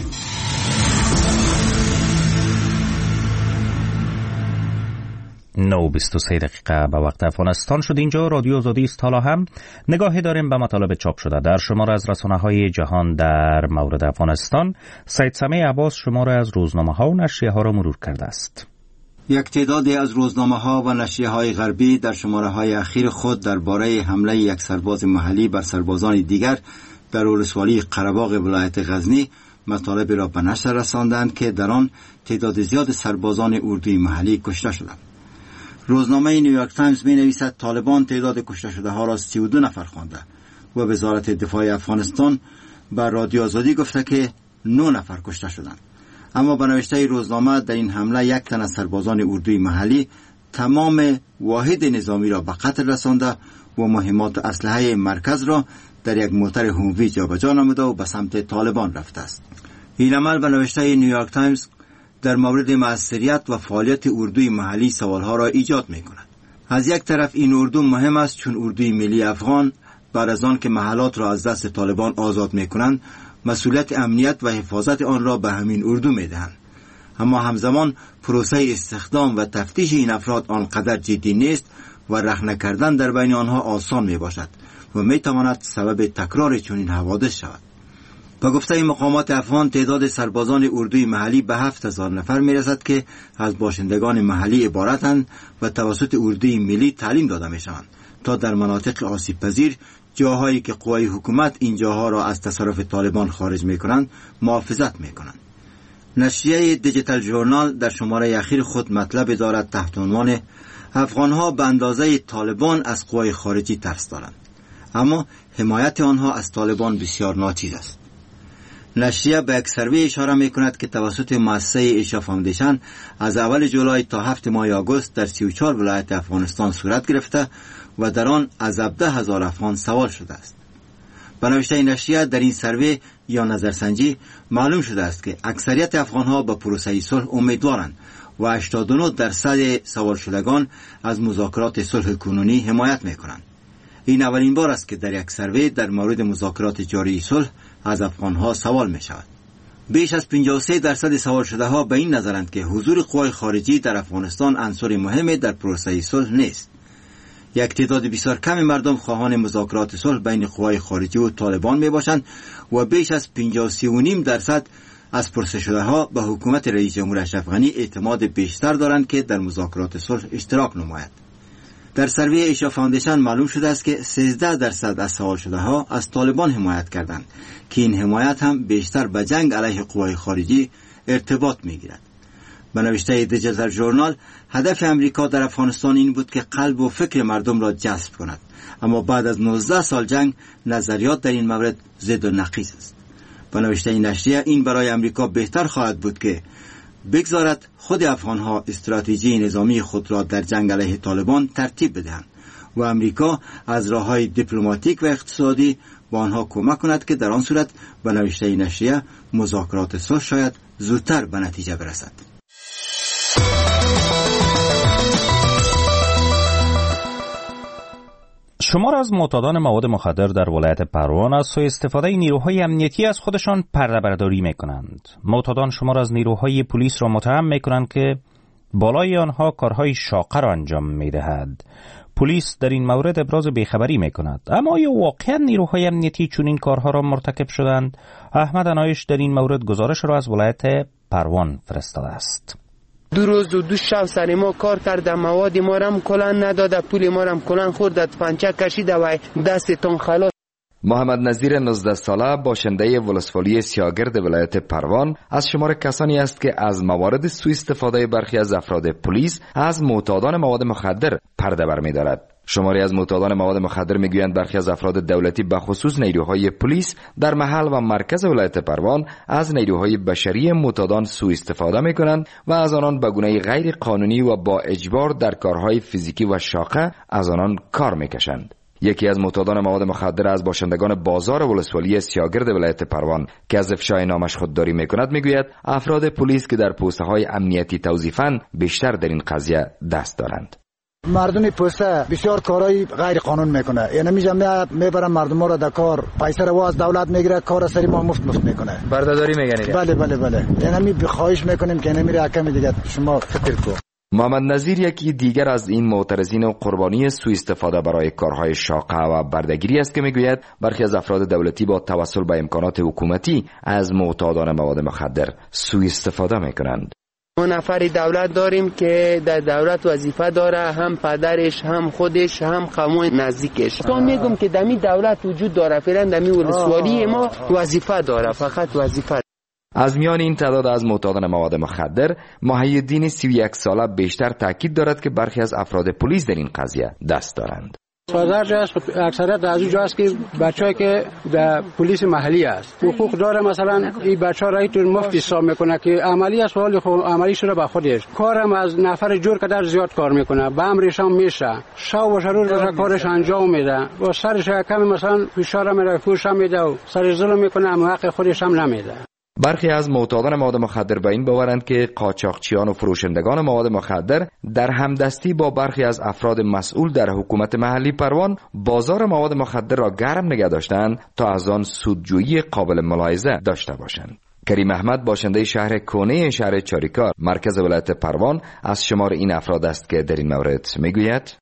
نه بیست و سه دقیقه به وقت افغانستان شد. اینجا رادیو آزادی است. حالا هم نگاهی داریم به مطالب چاپ شده در شماره از رسانه‌های جهان در مورد افغانستان. سید سمیع عباس شماره از روزنامه‌ها و نشریه‌ها را مرور کرده است. یک تعدادی از روزنامه‌ها و نشریه‌های غربی در شماره‌های اخیر خود درباره حمله یک سرباز محلی بر سربازان دیگر در ولسوالی قره‌باغ ولایت غزنی مطالب را به نشر رساندند که در آن تعداد زیاد سربازان اردوی محلی کشته شدند. روزنامه نیویورک تایمز می‌نویسد طالبان تعداد کشته شده ها را سی و دو نفر خوانده و وزارت دفاع افغانستان بر رادیو آزادی گفته که نه نفر کشته شدند. اما به نوشته روزنامه در این حمله یک تن از سربازان اردوی محلی تمام واحد نظامی را به قتل رسانده و مهمات اسلحه مرکز را در یک موتر هوموی جابجا نموده و به سمت طالبان رفته است. این عمل به نوشته نیویورک تایمز در مورد مؤثریت و فعالیت اردوی محلی سوالها را ایجاد می کند. از یک طرف این اردو مهم است چون اردوی ملی افغان بعد از آن که محلات را از دست طالبان آزاد می کنند مسئولیت امنیت و حفاظت آن را به همین اردو می دهند. اما همزمان پروسه استخدام و تفتیش این افراد آنقدر جدی نیست و رخنه کردن در بین آنها آسان می باشد و می تواند سبب تکرار چنین حوادث شود. با گفته مقامات افغان تعداد سربازان اردوی محلی به هفت هزار نفر می رسد که از باشندگان محلی عبارتند و توسط اردوی ملی تعلیم داده می شوند تا در مناطق آسیب پذیر، جاهایی که قوای حکومت این جاها را از تصرف طالبان خارج می کنند، محافظت می کنند. نشریه دیجیتال ژورنال در شماره اخیر خود مطلب دارد تحت عنوان افغانها به اندازه طالبان از قوای خارجی ترس دارند، اما حمایت آنها از طالبان بسیار ناچیز است. نشریه به یک سروی اشاره می کند که توسط مؤسسه ایشا فاندیشن از اول جولای تا هفت ماه آگوست در سی و چهار ولایت افغانستان صورت گرفته و در آن از هفده هزار افغان سوال شده است. به نوشته نشریه در این سروی یا نظرسنجی معلوم شده است که اکثریت افغانها به پروسه صلح امیدوارند و هشتاد و نه درصد سوال شدگان از مذاکرات صلح کنونی حمایت میکنند. این اولین بار است که در یک سروی در مورد مذاکرات جاری صلح از افغانها سوال می شود. بیش از پنجاه و سه درصد سوال شده ها به این نظرند که حضور قوای خارجی در افغانستان عنصر مهمی در پروسه صلح نیست. یک تعداد بسیار کم مردم خواهان مذاکرات صلح بین قوای خارجی و طالبان می باشند و بیش از پنجاه و سه و نیم درصد از پرسش شده ها به حکومت رئیس جمهور اشرف غنی اعتماد بیشتر دارند که در مذاکرات صلح اشتراک نماید. در سروی ایشا فاندیشن معلوم شده است که سیزده درصد از سوال شده ها از طالبان حمایت کردند که این حمایت هم بیشتر به جنگ علیه قوای خارجی ارتباط میگیرد. به نوشته دیجیتال ژورنال هدف امریکا در افغانستان این بود که قلب و فکر مردم را جذب کند، اما بعد از نوزده سال جنگ نظریات در این مورد ضد و نقیض است. به نوشته این نشریه این برای امریکا بهتر خواهد بود که بگذارد خود افغانها استراتژی نظامی خود را در جنگ علیه طالبان ترتیب بدهند و امریکا از راه‌های دیپلماتیک و اقتصادی با آنها کمک کند که در آن صورت به نوشته این نشریه مذاکرات صلح شاید زودتر به نتیجه برسد. شمار از معتادان مواد مخدر در ولایت پروان از سوء استفاده نیروهای امنیتی از خودشان پرده برداری می‌کنند. معتادان شمار از نیروهای پلیس را متهم می‌کنند که بالای آنها کارهای شاقه را انجام می‌دهد. پلیس در این مورد ابراز بیخبری می‌کند. اما آیا واقعاً نیروهای امنیتی چون این کارها را مرتکب شدند؟ احمد انایش در این مورد گزارش را از ولایت پروان فرستاده است. دو روز و دو شب سر ما کار کرده، مواد ما رم کلان نداده، پول ما رم کلان خورده، پنچه کشیده و دستتون خلاص. محمد نظیر نوزده ساله باشنده ولسوالی سیاگرد ولایت پروان از شمار کسانی است که از موارد سوء استفاده برخی از افراد پلیس از معتادان مواد مخدر پرده برمی‌دارد. شماری از معتادان مواد مخدر میگویند برخی از افراد دولتی به خصوص نیروهای پلیس در محل و مرکز ولایت پروان از نیروهای بشری معتادان سوء استفاده میکنند و از آنان به گونه غیر قانونی و با اجبار در کارهای فیزیکی و شاقه از آنان کار میکشند. یکی از معتادان مواد مخدر از باشندگان بازار ولسوالی سیاگرد ولایت پروان که از افشای نامش خودداری میکند میگوید افراد پلیس که در پوسته های امنیتی توظیفند بیشتر در این قضیه دست دارند. مردم پوسته بسیار کارهای غیر قانون میکنه، یعنی میجمع میبرن مردم ها را در کار، پیسه رو از دولت میگیره، کار سری ما مفت مفت میکنه، بردهداری میگنید. بله بله بله، یعنی می خواهش میکنیم که نمیره کمی دیگه شما فکر کن. محمد نظیر یکی دیگر از این معترضین و قربانی سوء استفاده برای کارهای شاقه و بردهگیری است که میگوید برخی از افراد دولتی با توسل به امکانات حکومتی از معتادان مواد مخدر سوء استفاده میکنند. ما نفری دولت داریم که در دولت وظیفه داره، هم پدرش هم خودش هم قوم نزدیکش. تو میگم که دمی دولت وجود داره، فعلا دمی ولسوالی ما وظیفه داره، فقط وظیفه. از میان این تعداد از معتادان مواد مخدر محی الدین سی و یک ساله بیشتر تاکید دارد که برخی از افراد پلیس در این قضیه دست دارند. صادر است اکثریت از اونجا است که بچه‌ای که در پلیس محلی است حقوق داره، مثلا این بچه‌ها را تو مفت حساب میکنه که عملی است، حال عملی شده به خودش، کارم از نفر جور قدر زیاد کار میکنه، به امرش هم میشه، شب و روز را کارش انجام میده و سرش کم مثلا فشار میره، فوش هم میده و سر ظلم میکنه، اما حق خودش هم نمیده. برخی از معتادان مواد مخدر به این باورند که قاچاقچیان و فروشندگان مواد مخدر در همدستی با برخی از افراد مسئول در حکومت محلی پروان بازار مواد مخدر را گرم نگه داشتند تا از آن سودجویی قابل ملاحظه داشته باشند. کریم احمد باشنده شهر کونه شهر چاریکار مرکز ولایت پروان از شمار این افراد است که در این مورد میگوید: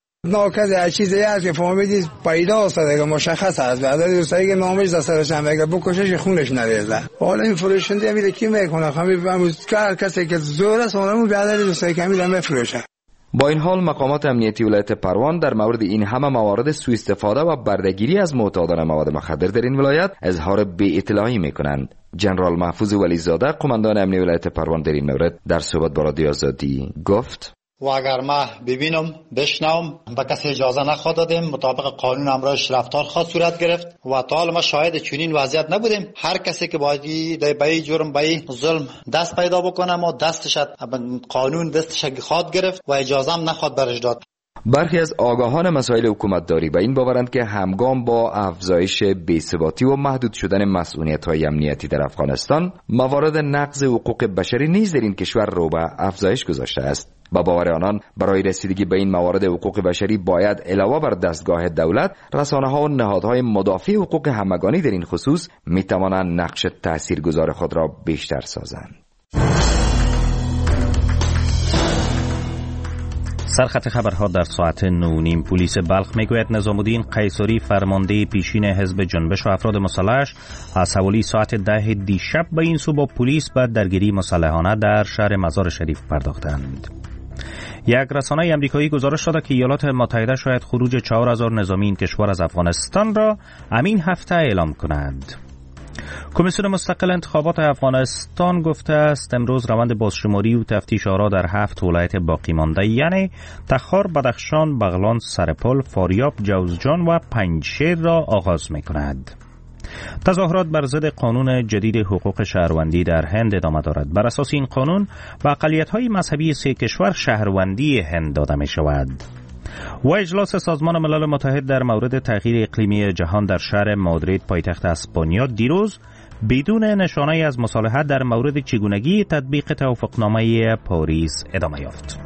ناکز هر چیزی هست که فهمیدید پیدا است دیگه مشخص است، بعد از دوستایی که نامش در سرش هم میگه بکشش خونش نریزه. حالا این فروشنده میره کی میکنه؟ همین هر کسی که زور است اونم بعد از دوستایی که میره میفروشه. با این حال مقامات امنیتی ولایت پروان در مورد این همه موارد سوء استفاده و بردهگیری از معتادان مواد مخدر در این ولایت اظهار بی اطلاعی میکنند. جنرال محفوظ ولیزاده قماندان امنی ولایت پروان در این مورد در صحبت با رادیو آزادی گفت: و اگر ما ببینم بشنوم به کسی اجازه نخواد دادیم، مطابق قانون امرایش رفتار خواهد صورت گرفت و تا حال ما شاهد چنین وضعیت نبودیم. هر کسی که باید به این جرم به این ظلم دست پیدا بکنه ما دستش قانون دستش خواهد گرفت و اجازه هم نخواد برش داد. برخی از آگاهان مسائل حکومتداری به این باورند که همگام با افزایش بی‌ثباتی و محدود شدن مسئولیت‌های امنیتی در افغانستان، موارد نقض حقوق بشری نیز در این کشور رو به افزایش گذاشته است. با باور آنان برای رسیدگی به این موارد حقوق بشری باید علاوه بر دستگاه دولت، رسانه‌ها و نهادهای مدافع حقوق همگانی در این خصوص می‌توانند نقش تاثیرگذار خود را بیشتر سازند. سرخط خبرها در ساعت نو نیم. پلیس بلخ میگوید نظام الدین قیصری فرمانده پیشین حزب جنبش و افراد مسلح از حوالی ساعت ده دیشب به این سو با پلیس به درگیری مسلحانه در شهر مزار شریف پرداختند. یک رسانه امریکایی گزارش داده که ایالات متحده شاید خروج چهار هزار نظامی این کشور از افغانستان را همین هفته اعلام کنند. کمیسیون مستقل انتخابات افغانستان گفته است امروز روند بازشماری و تفتیش آرا در هفت ولایت باقی مانده یعنی تخار، بدخشان، بغلان، سرپل، فاریاب، جوزجان و پنجشیر را آغاز می کند. تظاهرات بر ضد قانون جدید حقوق شهروندی در هند ادامه دارد. بر اساس این قانون به اقلیت‌های مذهبی سه کشور شهروندی هند داده می شود. و اجلاس سازمان ملل متحد در مورد تغییر اقلیمی جهان در شهر مادرید پایتخت اسپانیا دیروز بدون نشانه از مصالحت در مورد چگونگی تطبیق توافقنامه پاریس ادامه یافت.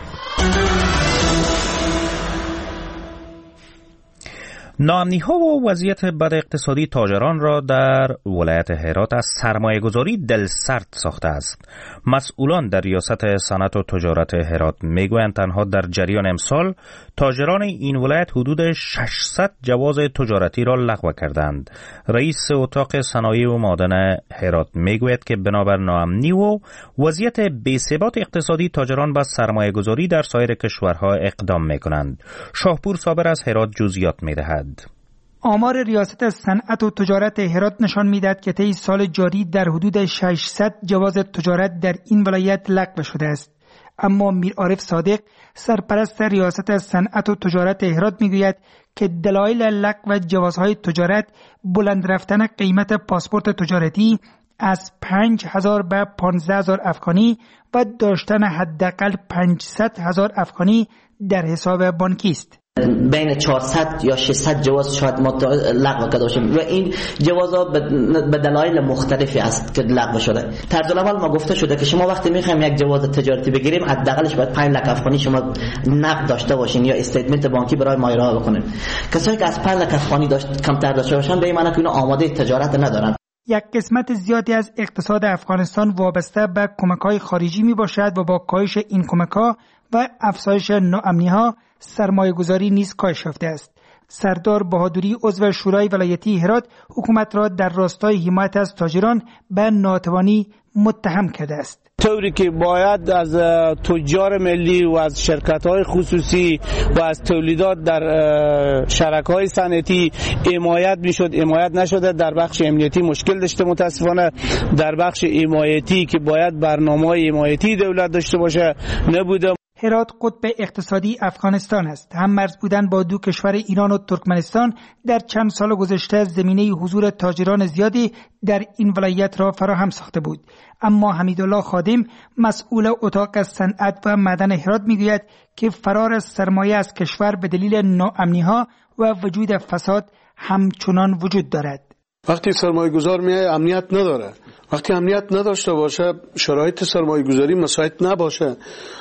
ناامنی‌ها و وضعیت بد اقتصادی تاجران را در ولایت هرات از سرمایه‌گذاری دلسرد ساخته است. مسئولان در ریاست صنعت و تجارت هرات میگویند تنها در جریان امسال تاجران این ولایت حدود ششصد جواز تجارتی را لغو کردند. رئیس اتاق صنایع و معدن هرات میگوید که بنابر ناامنی و وضعیت بی‌ثبات اقتصادی تاجران با سرمایه‌گذاری در سایر کشورها اقدام میکنند. شاهپور صابر از هرات جزئیات میدهد. آمار ریاست صنعت و تجارت هرات نشان می‌دهد که طی سال جاری در حدود ششصد جواز تجارت در این ولایت لغو شده است. اما میرعارف صادق سرپرست ریاست صنعت و تجارت هرات میگوید که دلایل لغو جوازهای تجارت بلند رفتن قیمت پاسپورت تجارتی از پنج هزار به پانزده هزار افغانی و داشتن حداقل پانصد هزار افغانی در حساب بانکی است. بین چهارصد یا ششصد جواز شاید ما لغو کرده باشیم و این جوازها به دلایل مختلفی است که لغو شده. طرز اول ما گفته شده که شما وقتی میخوایم یک جواز تجارتی بگیریم حداقلش باید پنج لک افغانی شما نقد داشته باشین یا استیتمنت بانکی برای ما ارائه بکنیم. کسایی که از پنج لک افغانی داشت کمتر داشته باشن به این معنی که اینا آماده تجارت ندارن. یک قسمت زیادی از اقتصاد افغانستان وابسته به کمک‌های خارجی میباشد و با کاهش این کمک‌ها و افزایش ناامنی‌ها سرمایه‌گذاری نیز کاهش یافته است. سردار بهادری عضو شورای ولایتی هرات حکومت را در راستای حمایت از تاجران به ناتوانی متهم کرده است. طوری که باید از تجار ملی و از شرکت‌های خصوصی و از تولیدات در شرکه‌های صنعتی حمایت می‌شد، حمایت نشده. در بخش امنیتی مشکل داشته متاسفانه. در بخش حمایتی که باید برنامه‌های حمایتی دولت داشته باشه نبوده. هرات قطب اقتصادی افغانستان است. هم مرز بودن با دو کشور ایران و ترکمنستان در چند سال گذشته زمینه حضور تاجران زیادی در این ولایت را فراهم ساخته بود. اما حمیدالله خادم مسئول اتاق صنعت و معدن هرات میگوید که فرار سرمایه از کشور به دلیل ناامنی‌ها و وجود فساد همچنان وجود دارد. وقتی سرمایه گذار میای امنیت نداره، وقتی امنیت نداشته باشه شرایط سرمایه گذاری مساعد نباشه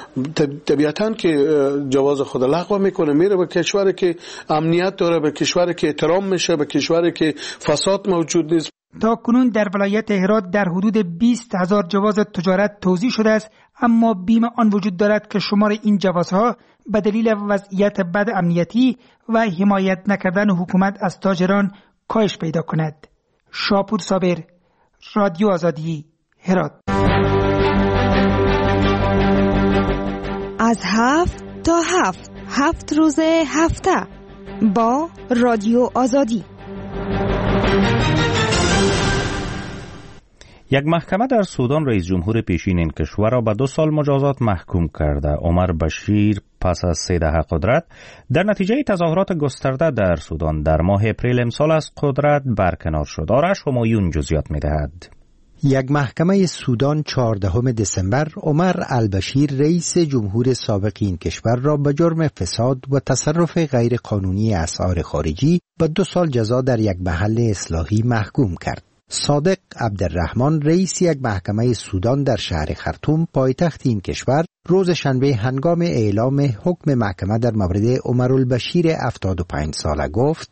طبیعتاً که جواز خود لغو میکنه، میره به کشوری که امنیت داره، به کشوری که احترام میشه، به کشوری که فساد موجود نیست. تا کنون در ولایت هرات در حدود بیست هزار جواز تجارت توزیع شده است، اما بیم آن وجود دارد که شمار این جوازها به دلیل وضعیت بد امنیتی و حمایت نکردن حکومت از تاجران کاهش پیدا کند. شاپور صابر، رادیو آزادی، هرات. از هفت تا هفت هفت روز هفته با رادیو آزادی. یک محکمه در سودان رئیس جمهور پیشین این کشور را به دو سال مجازات محکوم کرده. عمر بشیر پس از سه دهه قدرت در نتیجه تظاهرات گسترده در سودان در ماه اپریل امسال از قدرت برکنار شد. آرش همایون جزئیات می‌دهد. یک محکمه سودان چهاردهم دسامبر عمر البشیر رئیس جمهور سابق این کشور را به جرم فساد و تصرف غیر قانونی اسعار خارجی به دو سال جزا در یک محل اصلاحی محکوم کرد. صادق عبدالرحمن رئیس یک محکمه سودان در شهر خرطوم پایتخت این کشور روز شنبه هنگام اعلام حکم محکمه در مورد عمر البشیر هفتاد و پنج ساله گفت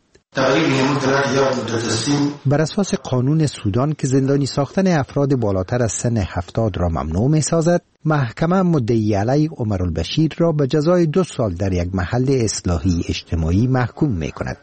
بر اساس قانون سودان که زندانی ساختن افراد بالاتر از سن هفتاد را ممنوع می‌سازد، محکمه مدعی علیه عمر البشیر را به جزای دو سال در یک محل اصلاحی اجتماعی محکوم می‌کند.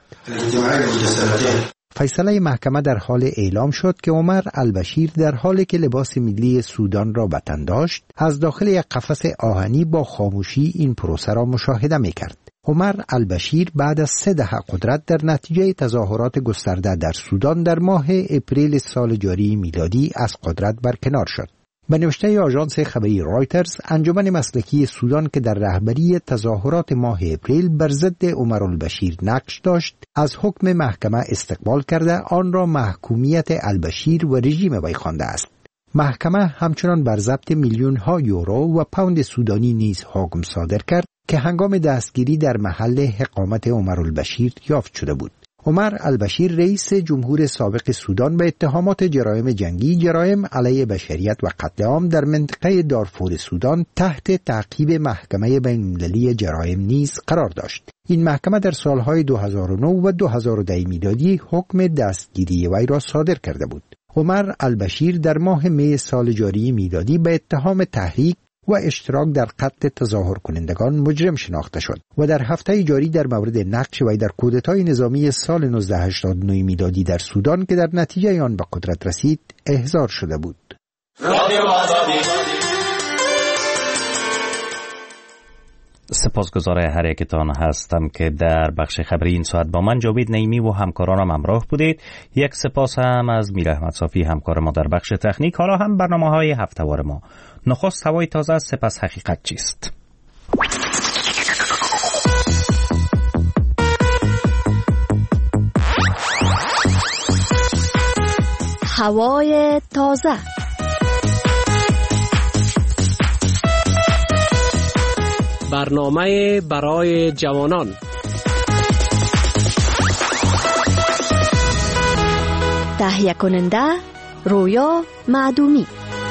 فیصله محکمه در حال اعلام شد که عمر البشیر در حالی که لباس ملی سودان را به تن داشت، از داخل یک قفس آهنی با خاموشی این پروسه را مشاهده می‌کرد. عمر البشیر بعد از سه دهه قدرت در نتیجه تظاهرات گسترده در سودان در ماه اپریل سال جاری میلادی از قدرت برکنار شد. به نوشته آژانس خبری رایترز، انجمن مسلکی سودان که در رهبری تظاهرات ماه اپریل بر ضد عمر البشیر نقش داشت، از حکم محکمه استقبال کرده آن را محکومیت البشیر و رژیم وی خوانده است. محکمه همچنان بر ضبط میلیون ها یورو و پوند سودانی نیز حکم صادر کرد که هنگام دستگیری در محل اقامت عمر البشیر یافت شده بود. عمر البشیر رئیس جمهور سابق سودان به اتهامات جرایم جنگی، جرایم علیه بشریت و قتل عام در منطقه دارفور سودان تحت تعقیب محکمه بین‌المللی جرایم نیز قرار داشت. این محکمه در سالهای دو هزار و نه و دو هزار و ده میلادی حکم دستگیری وی را صادر کرده بود. عمر البشیر در ماه می سال جاری میلادی به اتهام تحریک و اشتراک در قتل تظاهر کنندگان مجرم شناخته شد و در هفته جاری در مورد نقش وی در کودتای نظامی سال نوزده هشتاد و نه میلادی در سودان که در نتیجه آن به قدرت رسید احضار شده بود. سپاسگزار هر یکتان هستم که در بخش خبری این ساعت با من جاوید نعیمی و همکارانم همراه بودید. یک سپاس هم از میر احمد صافی همکار ما در بخش تکنیک. حالا هم برنامه‌های هفته‌وار ما. نخست هوای تازه، سپس حقیقت چیست؟ هوای تازه. برنامه برای جوانان. تهیه کننده رویا معدومی.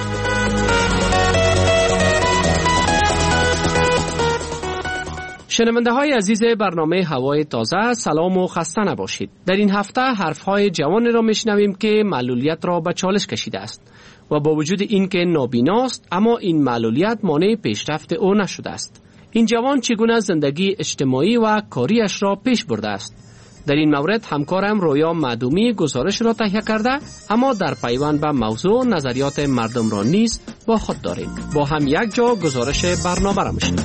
شنونده های عزیز برنامه هوای تازه، سلام و خسته نباشید. در این هفته حرف های جوانی را میشنویم که معلولیت را به چالش کشیده است و با وجود اینکه نابیناست اما این معلولیت مانع پیشرفت او نشده است. این جوان چگونه زندگی اجتماعی و کاریش را پیش برده است؟ در این مورد همکارم رویا معدومی گزارش را تهیه کرده، اما در پیوند به موضوع نظریات مردم را نیز با خود داریم. با هم یک جا گزارش برنامه را میشنویم.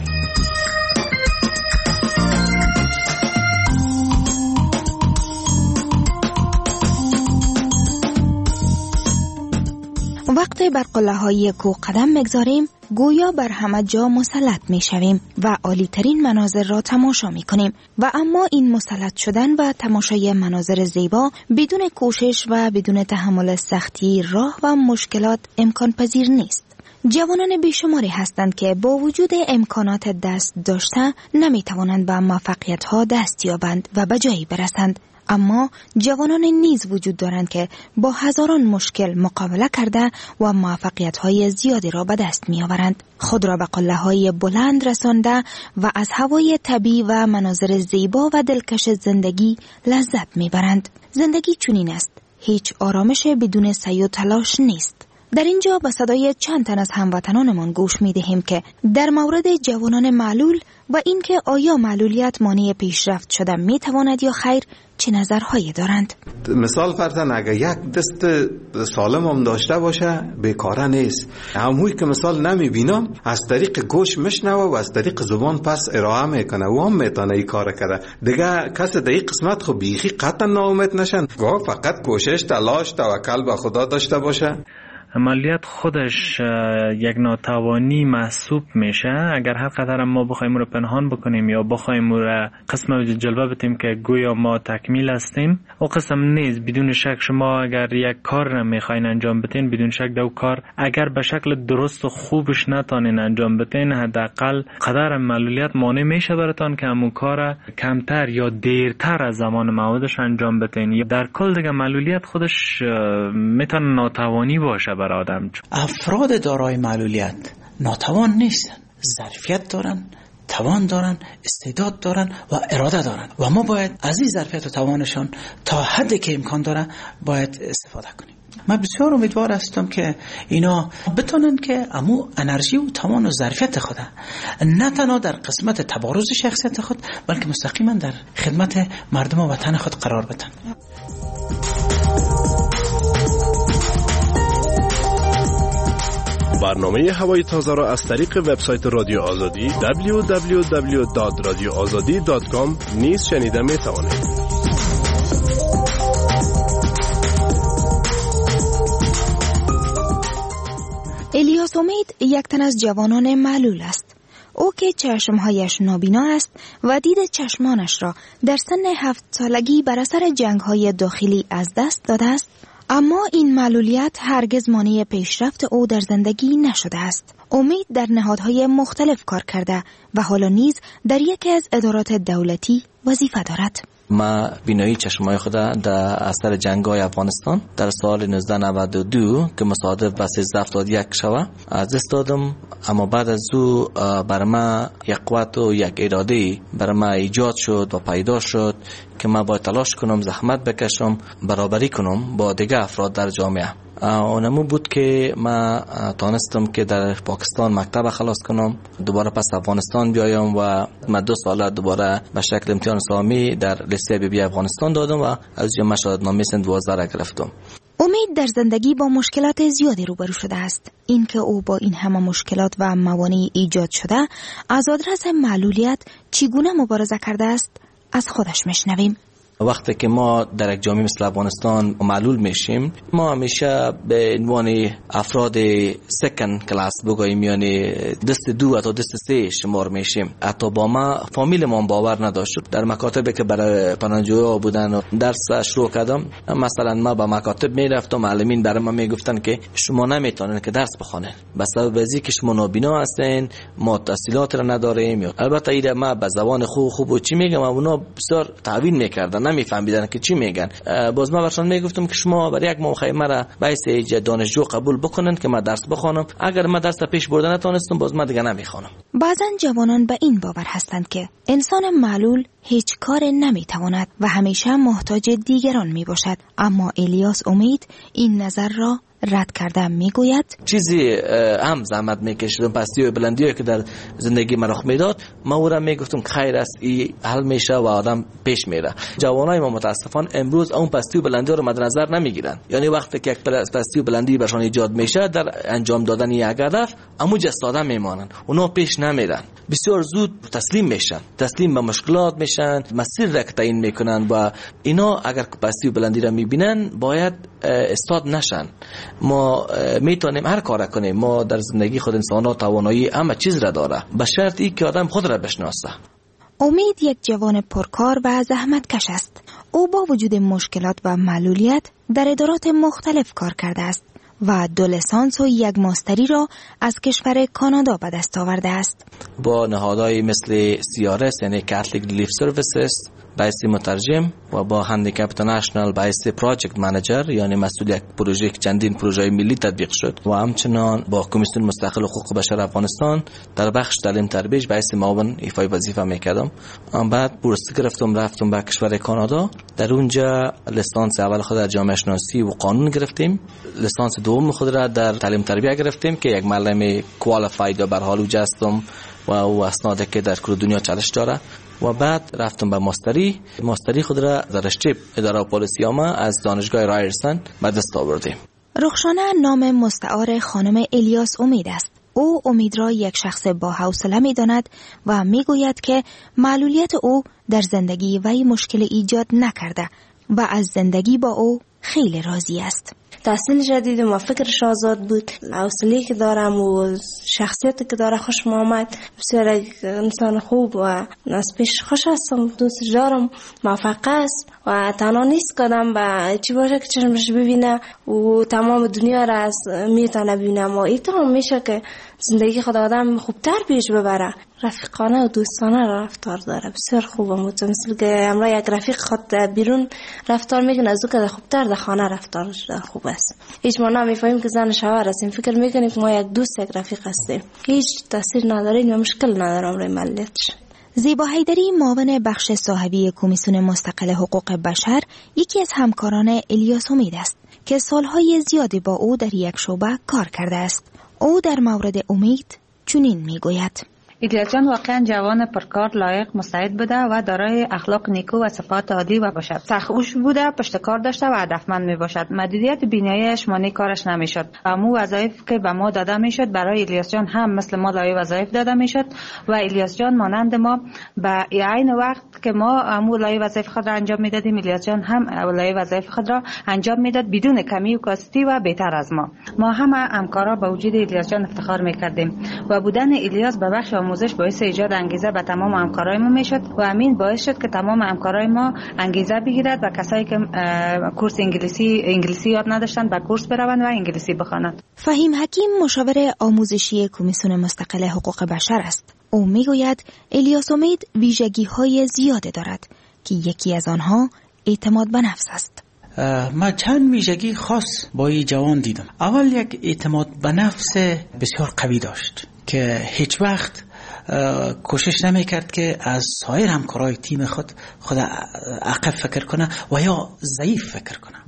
وقتی بر قله‌های کوه قدم بگذاریم، گویا بر همه جا مسلط می شویم و عالی ترین مناظر را تماشا می کنیم و اما این مسلط شدن و تماشای مناظر زیبا بدون کوشش و بدون تحمل سختی راه و مشکلات امکان پذیر نیست. جوانان بیشماری هستند که با وجود امکانات دست داشته نمی توانند به موفقیت ها دست یابند و به جایی برسند. اما جوانان نیز وجود دارند که با هزاران مشکل مقابله کرده و موفقیت‌های زیادی را به دست می‌آورند. خود را به قله‌های بلند رسانده و از هوای طبیعی و مناظر زیبا و دلکش زندگی لذت می‌برند. زندگی چنین است. هیچ آرامش بدون سعی و تلاش نیست. در اینجا به صدای چند تن از هموطنانمان گوش می‌دهیم که در مورد جوانان معلول و اینکه آیا معلولیت مانع پیشرفت شدن می‌تواند یا خیر چه نظرهایی دارند. مثال فرضاً اگر یک دست سالم هم داشته باشه بیکاره نیست. هموی که مثال نمیبینم از طریق گوش میشنوه و از طریق زبان پس ارائه میکنه و هم میتونه این کار کرده. دیگه کس در این قسمت خب بیخی قطعا ناامید نشن. گاه فقط کوشش، تلاش، توکل به خدا داشته باشه. معلولیت خودش یک ناتوانی محسوب میشه. اگر هر قدر ما بخوایم رو پنهان بکنیم یا بخوایم رو قسم جلوه بتیم که گویا ما تکمیل هستیم، او قسم نیست. بدون شک شما اگر یک کار را میخواین انجام بتین، بدون شک دو کار اگر به شکل درست و خوبش نتانین انجام بتین، حداقل قدر معلولیت مانع میشه براتون که همون کار کمتر یا دیرتر از زمان موعودش انجام بتین. یا در کل دیگه معلولیت خودش میتونه ناتوانی باشه برای آدم. افراد دارای معلولیت ناتوان نیستن، ظرفیت دارن، توان دارن، استعداد دارن و اراده دارن و ما باید از این ظرفیت و توانشان تا حدی که امکان داره باید استفاده کنیم. من بسیار امیدوار هستم که اینا بتونن که امو انرژی و توان و ظرفیت خود نه تنها در قسمت تبارز شخصیت خود بلکه مستقیما در خدمت مردم و وطن خود قرار بدن. برنامه هوای تازه را از طریق وبسایت رادیو آزادی دبلیو دبلیو دبلیو دات رادیو آزادی دات کام نیز شنیده می توانید. الیاس امید یک تن از جوانان معلول است. او که چشمهایش نابینا است و دید چشمانش را در سن هفت سالگی بر اثر جنگ‌های داخلی از دست داده است، اما این معلولیت هرگز مانع پیشرفت او در زندگی نشده است. امید در نهادهای مختلف کار کرده و حالا نیز در یکی از ادارات دولتی وظیفه دارد. ما بینایی چشمای خود در اثر جنگ‌های افغانستان در سال نوزده نود و دو که مصادف به سیزده هفتاد و یک شوه از دست دادم، اما بعد از او بر ما یک قوت و یک اراده بر ما ایجاد شد و پیدا شد که ما باید تلاش کنم، زحمت بکشم، برابری کنم با دیگه افراد در جامعه. اونمو بود که ما تانستم که در پاکستان مکتب خلاص کنم، دوباره پس افغانستان بیایم و ما دو سال دوباره به شکل امتحان سامی در لیسه بی بی افغانستان دادم و از جمع شهادتنامه سن دوازده را گرفتم. امید در زندگی با مشکلات زیادی روبرو شده است. اینکه او با این همه مشکلات و موانع ایجاد شده از آدرس معلولیت چگونه مبارزه کرده است از خودش میشنویم. وقتی که ما در یک جامعه مثل افغانستان معلول میشیم، ما همیشه به عنوان افراد سکن کلاس بگوییم، یعنی دست دو تا دست سه شمار میشیم. حتی با ما فامیل ما باور نداشت. در مکاتبی که برای پناهجویان بودن و درس شروع کردم، مثلا ما با مکاتب میرفتم، معلمین برای ما میگفتن که شما نمیتونین که درس بخونین به سبب از اینکه شما نابینا هستین، ما تحصیلات را نداریم. البته ایده ما به زبان خوب خوب و چی میگم، اونا بسیار تعویض میکردن، نمیفهمیدن که چی میگن. باز ما برشان میگفتم که شما برای یک ماه مرا باعث دانشجو قبول بکنن که ما درس بخونم، اگر ما درس پیش برده نتونستم باز ما دیگه نمیخونم. بعضا جوانان به این باور هستند که انسان معلول هیچ کار نمیتواند و همیشه محتاج دیگران میباشد، اما الیاس امید این نظر را رد کرده. میگوید چیزی هم زحمت میکشیدم، پستی و بلندی که در زندگی من رخ میداد، ما او را میگفتم خیر است، این حل میشه و آدم پیش میره. جوانای ما متاسفانه امروز اون پستی و بلندی رو مد نظر نمیگیرن، یعنی وقتی که یک پستی و بلندی برشان ایجاد میشه در انجام دادن یک هدف، امو جساده میمانن، اونا پیش نمیرن، بسیار زود تسلیم میشن، تسلیم به مشکلات میشن، مسیر را تعیین میکنن و اینا اگر پستی و بلندی را میبینن باید استاد نشن. ما میتونیم هر کار کنیم، ما در زندگی خود انسان ها توانایی همه چیز را داره، به شرط ای که آدم خود را بشناسه. امید یک جوان پرکار و زحمتکش است. او با وجود مشکلات و معلولیت در ادارات مختلف کار کرده است و دو لیسانس و یک ماستری را از کشور کانادا به دست آورده است. با نهادهای مثل سی آر اس یعنی کاتولیک ریلیف سرویسز بایس مترجم و با هندیکپ اینترنشنال بایس پروژکت منیجر یعنی مسئول یک پروژه که چندین پروژه ملی تطبیق شد و همچنان با کمیسیون مستقل حقوق بشر افغانستان در بخش تعلیم تربیت بایس معاون ایفای وظیفه میکردم. بعد بورس گرفتم، رفتم به کشور کانادا، در اونجا لیسانس اول خود در جامعه شناسی و قانون گرفتیم، لیسانس دوم خود را در تعلیم تربیت گرفتیم که یک معلم کوالیفاید و برحال هستم و او اسناد که در کل دنیا چالش داره. و بعد رفتم به ماستری، ماستری خود را در رشته اداره پالیسی عامه از دانشگاه رایرسن به دست آوردیم. رخشانه نام مستعار خانم الیاس امید است. او امید را یک شخص با حوصله می داند و می گوید که معلولیت او در زندگی وی مشکل ایجاد نکرده و از زندگی با او خیلی راضی است. تحصیل جدید و فکرش آزاد بود، حوصله‌ای که دارم و شخصیتی که داره خوش آمد. بسیار انسان خوب و از پیش خوش هستم، دوست دارم، موفق است و تنها نیست کدام به چی باشه که چشمش ببینه و تمام دنیا را از میتونه ببینه. ما ایتا میشه که زندگی خود آدم خوبتر پیش ببره. رفیقانه و دوستانه رفتار داره، بسیار خوبه. مثل که امروز یک رفیق خود بیرون رفتار میکنه از او که خوبتر در خانه رفتار خوب است. هیچ ما نمیفهمیم که زن شوهر هستیم، فکر میکنیم که ما یک دوست یک رفیق هستیم. هیچ تاثیر نداره یا مشکل نداره امروز ملیتش. زیبا حیدری، معاون بخش صاحبی کمیسیون مستقل حقوق بشر، یکی از همکاران الیاس امید است که سالهای زیادی با او در یک شعبه کار کرده است. او در مورد امید چنین میگوید: الیاس جان واقعا جوان پرکار، لایق، مستعد بوده و دارای اخلاق نیکو و صفات عالی و باشد. سخوش بوده، پشت کار داشته و هدفمند می باشد. محدودیت بیناییش مانع کارش نمیشد. امو وظایف که به ما داده میشد برای الیاس جان هم مثل ما لایق وظایف داده میشد و الیاس جان مانند ما به عین وقت که ما امو لایق وظایف خود را انجام میدادیم، الیاس جان هم لایق وظایف خود را انجام میداد بدون کمی و کاستی و بهتر از ما. ما همه همکارا به وجود الیاس جان افتخار میکردیم و بودن الیاس به بخش آموزش باعث ایجاد انگیزه به تمام همکارایمون میشد و همین باعث شد که تمام همکارای ما انگیزه بگیرد و کسایی که کورس انگلیسی انگلیسی یاد نداشتند به کورس بروند و انگلیسی بخوانند. فهیم حکیم، مشاور آموزشی کمیسیون مستقل حقوق بشر است. او میگوید الیاس امید ویژگی‌های زیاده دارد که یکی از آنها اعتماد به نفس است. ما چند ویژگی خاص با این جوان دیدم. اول یک اعتماد به نفس بسیار قوی داشت که هیچ وقت کوشش نمی کرد که از سایر همکارای تیم خود خود عقب فکر کنه و یا ضعیف فکر کنه.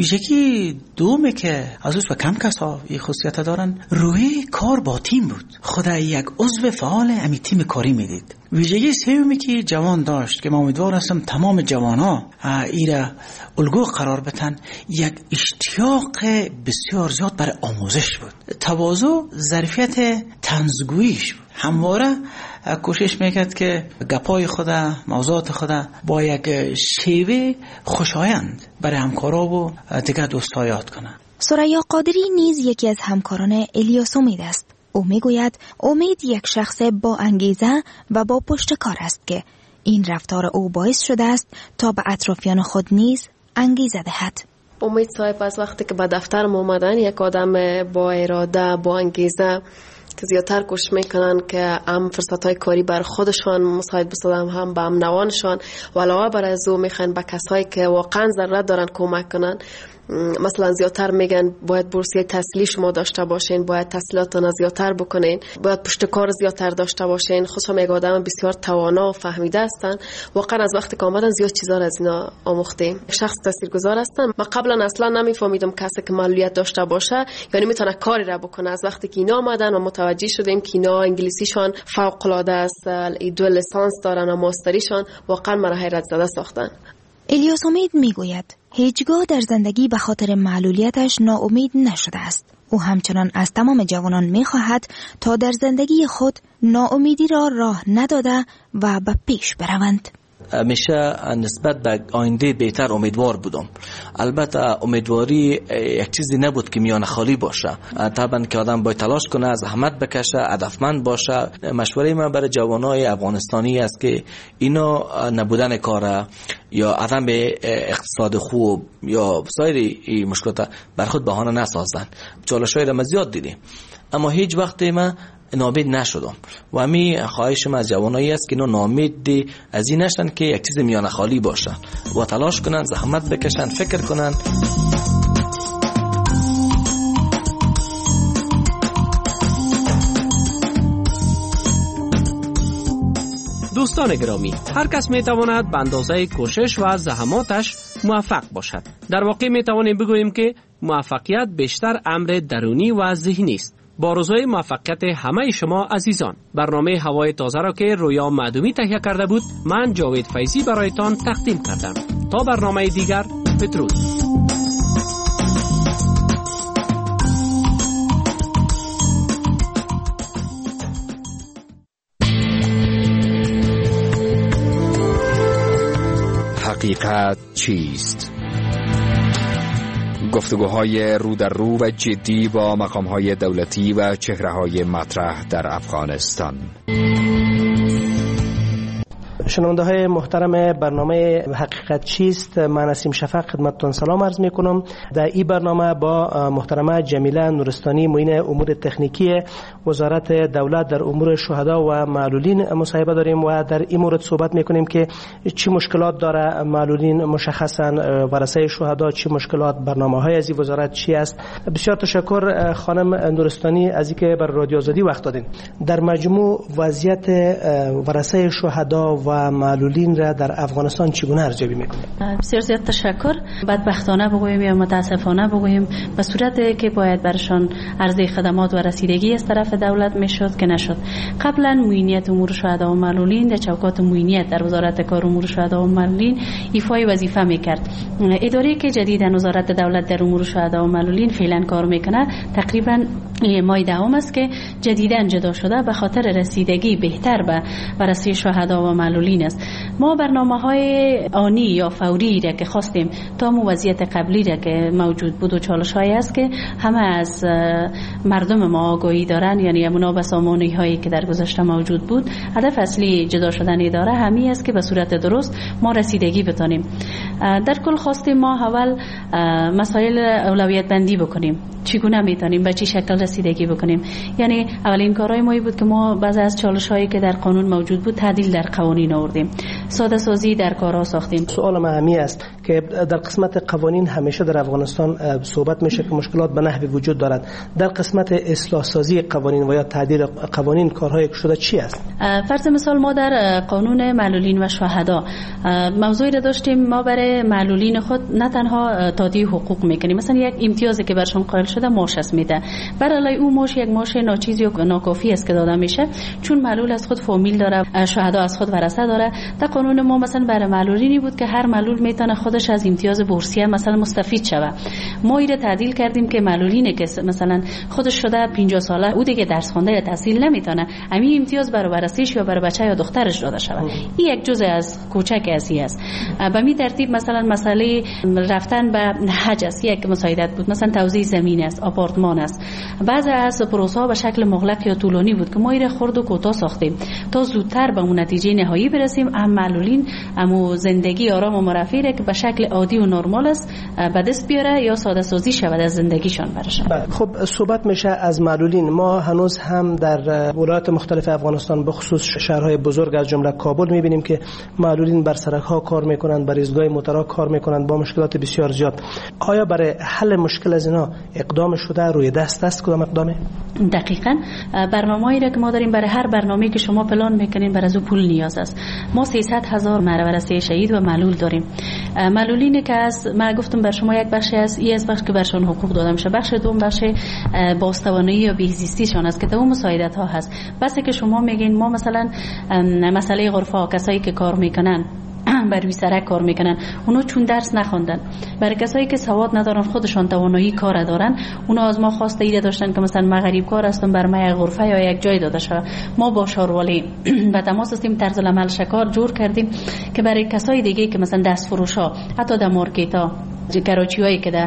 ویژگی دومی که از و کم کسا این خصوصیت دارن، روی کار با تیم بود. خود یک عضو فعال امی تیم کاری میدید. ویژگی سومی که جوان داشت که ما امیدوار هستم تمام جوانها ایره الگو قرار بتن، یک اشتیاق بسیار زیاد برای آموزش بود. تواضع، ظرفیت طنزگوییش بود. همواره کوشش میکرد که گپای خدا، موضوعات خدا با یک شیوه خوشایند برای همکارا و دیگر دوستا یاد کنه. ثریا قادری نیز یکی از همکاران الیاس امید است. او میگوید امید یک شخص با انگیزه و با پشتکار است که این رفتار او باعث شده است تا به اطرافیان خود نیز انگیزه دهد. امید صاحب از وقتی که به دفترم اومدن یک آدم با اراده، با انگیزه که زیادتر کوشش میکنن که هم فرصتهای کاری بر خودشان مساعد بسازن، هم به هم نوانشان و علاوه بر از او میخوان به کسایی که واقعا ضرورت دارن کمک کنن. مثلا زیادتر میگن باید بورسیه تحصیلی شما داشته باشین، باید تحصیلاتتون زیادتر بکنین، باید پشت کار زیادتر داشته باشین. خودشون یک آدم بسیار توانا و فهمیده هستن. واقعا از وقتی که آمدن زیاد چیزا از اینا آموختیم. شخص تاثیرگذار هستن. من قبلا اصلا نمیفهمیدم کسی که معلولیت داشته باشه یعنی میتونه کاری را بکنه. از وقتی که اینا آمدن و متوجه شدیم که اینا انگلیسیشان فوق العاده است، دو لیسانس دارن و ماستریشان، واقعا مرا حیرت زده ساختن. الیاس امید میگوید هیچگاه در زندگی به خاطر معلولیتش ناامید نشده است. او همچنان از تمام جوانان میخواهد تا در زندگی خود ناامیدی را راه نداده و به پیش بروند. همیشه نسبت به آینده بهتر امیدوار بودم. البته امیدواری یک چیزی نبود که میان خالی باشه. طبعا که آدم باید تلاش کنه، زحمت بکشه، هدفمند باشه. مشوره من برای جوانای افغانستانی است که اینا نبودن کار یا عدم اقتصاد خوب یا سایر مشکلات بر خود بهانه نسازن. چالش‌های را زیاد دیدیم اما هیچ وقت ما ناامید نشدم و همی خواهش من از جوانایی است که اینا ناامید از این نشن که یک چیز میان خالی باشه و تلاش کنن، زحمت بکشن، فکر کنن. دوستان گرامی، هر کس می تواند به اندازه کوشش و زحماتش موفق باشد. در واقع می توانیم بگوییم که موفقیت بیشتر امر درونی و ذهنی است. با آرزوی موفقیت همه شما عزیزان، برنامه هوای تازه را که رویا معدومی تهیه کرده بود من جاوید فیضی برایتان تقدیم کردم. تا برنامه دیگر، بدرود. حقیقت چیست؟ گفتگوهای رو در رو و جدی با مقامهای دولتی و چهره‌های مطرح در افغانستان. شنونده های محترم برنامه حقیقت چیست، من نسیم شفق خدمتتون سلام عرض می کنم. در این برنامه با محترمه جمیله نورستانی معین امور تکنیکی وزارت دولت در امور شهدا و معلولین مصاحبه داریم و در این مورد صحبت می کنیم که چی مشکلات داره معلولین، مشخصا ورثه شهدا چی مشکلات، برنامه های از این وزارت چی است. بسیار تشکر خانم نورستانی از اینکه بر رادیو آزادی وقت دادین. در مجموع وضعیت ورثه شهدا و معلولین را در افغانستان چگونه ارزیابی میکنید؟ بسیار زیاد تشکر. بدبختانه بگوییم یا متاسفانه بگوییم به صورتی که باید برشان عرضه خدمات و رسیدگی از طرف دولت میشد که نشد. قبلا معینیت امور شهدا و معلولین در چوکات معینیت در وزارت کار امور شهدا و معلولین ایفای وظیفه میکرد. اداره که جدیدا وزارت دولت در امور شهدا و معلولین فعلا کار میکنه تقریبا ماه دهم است که جدیدا جدا شده به خاطر رسیدگی بهتر به ورثه شهدا و معلولین است. ما برنامه‌های آنی یا فوری را که خواستیم تا وضعیت قبلی را که موجود بود و چالش‌هایی است که همه از مردم ما آگاهی دارن، یعنی منابسامانی هایی که در گذشته موجود بود، هدف اصلی جدا شدن اداره همین است که به صورت درست ما رسیدگی بتونیم. در کل خواستیم ما اول مسائل اولویت بندی بکنیم، چگونه میتونیم به چه شکل رسیدگی بکنیم. یعنی اولین کارهای ما بود که ما بعضی از چالش‌هایی که در قانون موجود بود تعدیل در قوانین آوردیم، ساده سازی در کارها ساختیم. سوال مهمی است که در قسمت قوانین همیشه در افغانستان صحبت میشه که مشکلات به نحوی وجود دارد. در قسمت اصلاح سازی قوانین و یا تعدیل قوانین کارهای شده چی است؟ فرض مثال ما در قانون معلولین و شهدا موضوعی را داشتیم، ما برای معلولین خود نه تنها تادیه حقوق میکنیم، مثلا یک امتیازی که برشون قائل شده معاش است میده، برای او معاش یک معاش ناچیز یا ناکافی است که داده میشه، چون معلول از خود فامیل داره، شهدا از خود ورثه داره. در قانون ما مثلا برای معلولینی بود که هر معلول میتونه خودش از امتیاز بورسیه مثلا مستفید شوه. ما این تعدیل کردیم که معلولینی که مثلا خودش شده پنجاه ساله او دیگه درس خوانده یا تحصیل نمیتونه، همین امتیاز برای ورثه‌اش یا برای بچه یا دخترش داده شوه. این یک جزء از کوچک ازی است. به می ترتیب مثلا مسئله رفتن به حج است، یک مساعدت بود، مثلا توزیع زمین است، آپارتمان است. بعضی از پروسه‌ها به شکل مغلق یا طولانی بود که ما این خرد و کوتاه ساختیم تا زودتر به اون نتیجه نهایی برسیم. هم معلولین هم زندگی آرام و مرفه که به شکل عادی و نرمال است به دست بیاره یا ساده سازی شود از زندگیشان برشن. خب صحبت میشه از معلولین. ما هنوز هم در ولایات مختلف افغانستان به خصوص شهرهای بزرگ از جمله کابل میبینیم که معلولین بر سرک ها کار میکنند، بر ایستگاه موتورها کار میکنند با مشکلات بسیار زیاد. آیا برای حل مشکل از اینا اقدام شده، روی دست است؟ کدام اقدامه؟ دقیقاً برنامه‌ای را که ما داریم، برای هر برنامه‌ای که شما پلان میکنین برای از او پول نیاز است. ما سیصد هزار ورثه شهید و معلول داریم. معلولینی که از ما گفتم بر شما یک بخشی از این از بخش که برشون حقوق داده میشه، بخش دوم بخش بازتوانایی یا بهزیستیشان است که تو مساعدت ها هست. بس که شما میگین ما مثلا مسئله غرفه ها، کسایی که کار میکنن بر روی سرک کار میکنن، اونا چون درس نخوندن، برای کسایی که سواد ندارن خودشان توانایی کار دارن، اونا از ما خواسته ایده داشتن که مثلا ما غریب کار هستم بر ما یک غرفه یا یک جای داده شود. ما با شاروالی به تماس هستیم، طرز العمل شکار جور کردیم که برای کسای دیگه که مثلا دست فروش ها، حتی در مارکت ها، کراچی هایی که در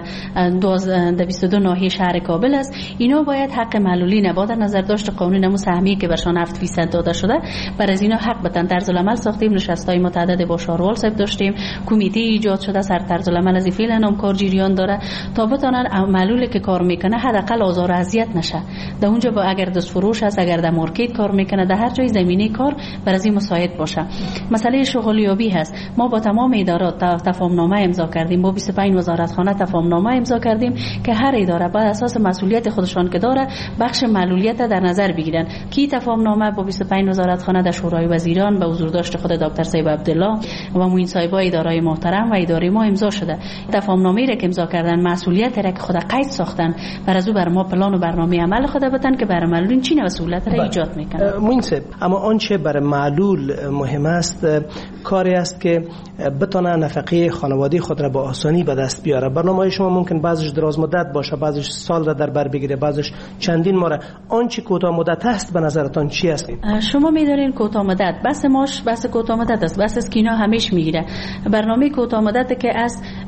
بیست و دو ناحیه شهر کابل است، اینا باید حق معلولین با در نظر داشت قانون نمو سهمی که برشان هفت فیصد داده شده، بر از اینا حق بتن. طرز العمل ساختیم، نشستای متعدد با شاروال صاحب داشتیم، کمیته ایجاد شده سر طرز العمل از فعلا هم کار جریان داره تا بتونن معلولی که کار میکنه حداقل آزار و اذیت نشه. در اونجا با اگر دست فروش است، اگر در مارکت کار میکنه، در هر جای زمینه کار بر از این مساعد باشه. مسئله شغلیابی هست، ما با تمام ادارات تفاهم نامه امضا کردیم، با بیست و پنج وزارتخانه تفاهم نامه امضا کردیم که هر اداره بر اساس مسئولیت خودشان که داره بخش معلولیت در نظر بگیرن. کی تفاهم نامه با بیست و پنج وزارتخانه در شورای وزیران به حضور داشت خود دکتر صاحب عبدالله و معین صاحبای اداره محترم و اداره ما امضا شده. تفاهم نامه‌ای را که امضا کردن، مسئولیت را که خود قید ساختن، بر از او بر ما پلان و برنامه عمل خود بدن که برای معلولین چی مسئولیت را ایجاد میکنه. معین صاحب، اما آنچه برای معلول مهم است کاری است که بتونه نفقه خانوادگی خود را با آسانی به دست بیاره. برنامه شما ممکن بعضیش دراز مدت باشه، بعضیش سال را در بر بگیره، بعضیش چندین ماه. آنچه کوتاه مدت است به نظرتان چی است؟ شما می‌دارین کوتاه مدت بس ماش بس کوتاه مدت است، بس از کینا همیش میگیره. برنامه کوتاه مدت که از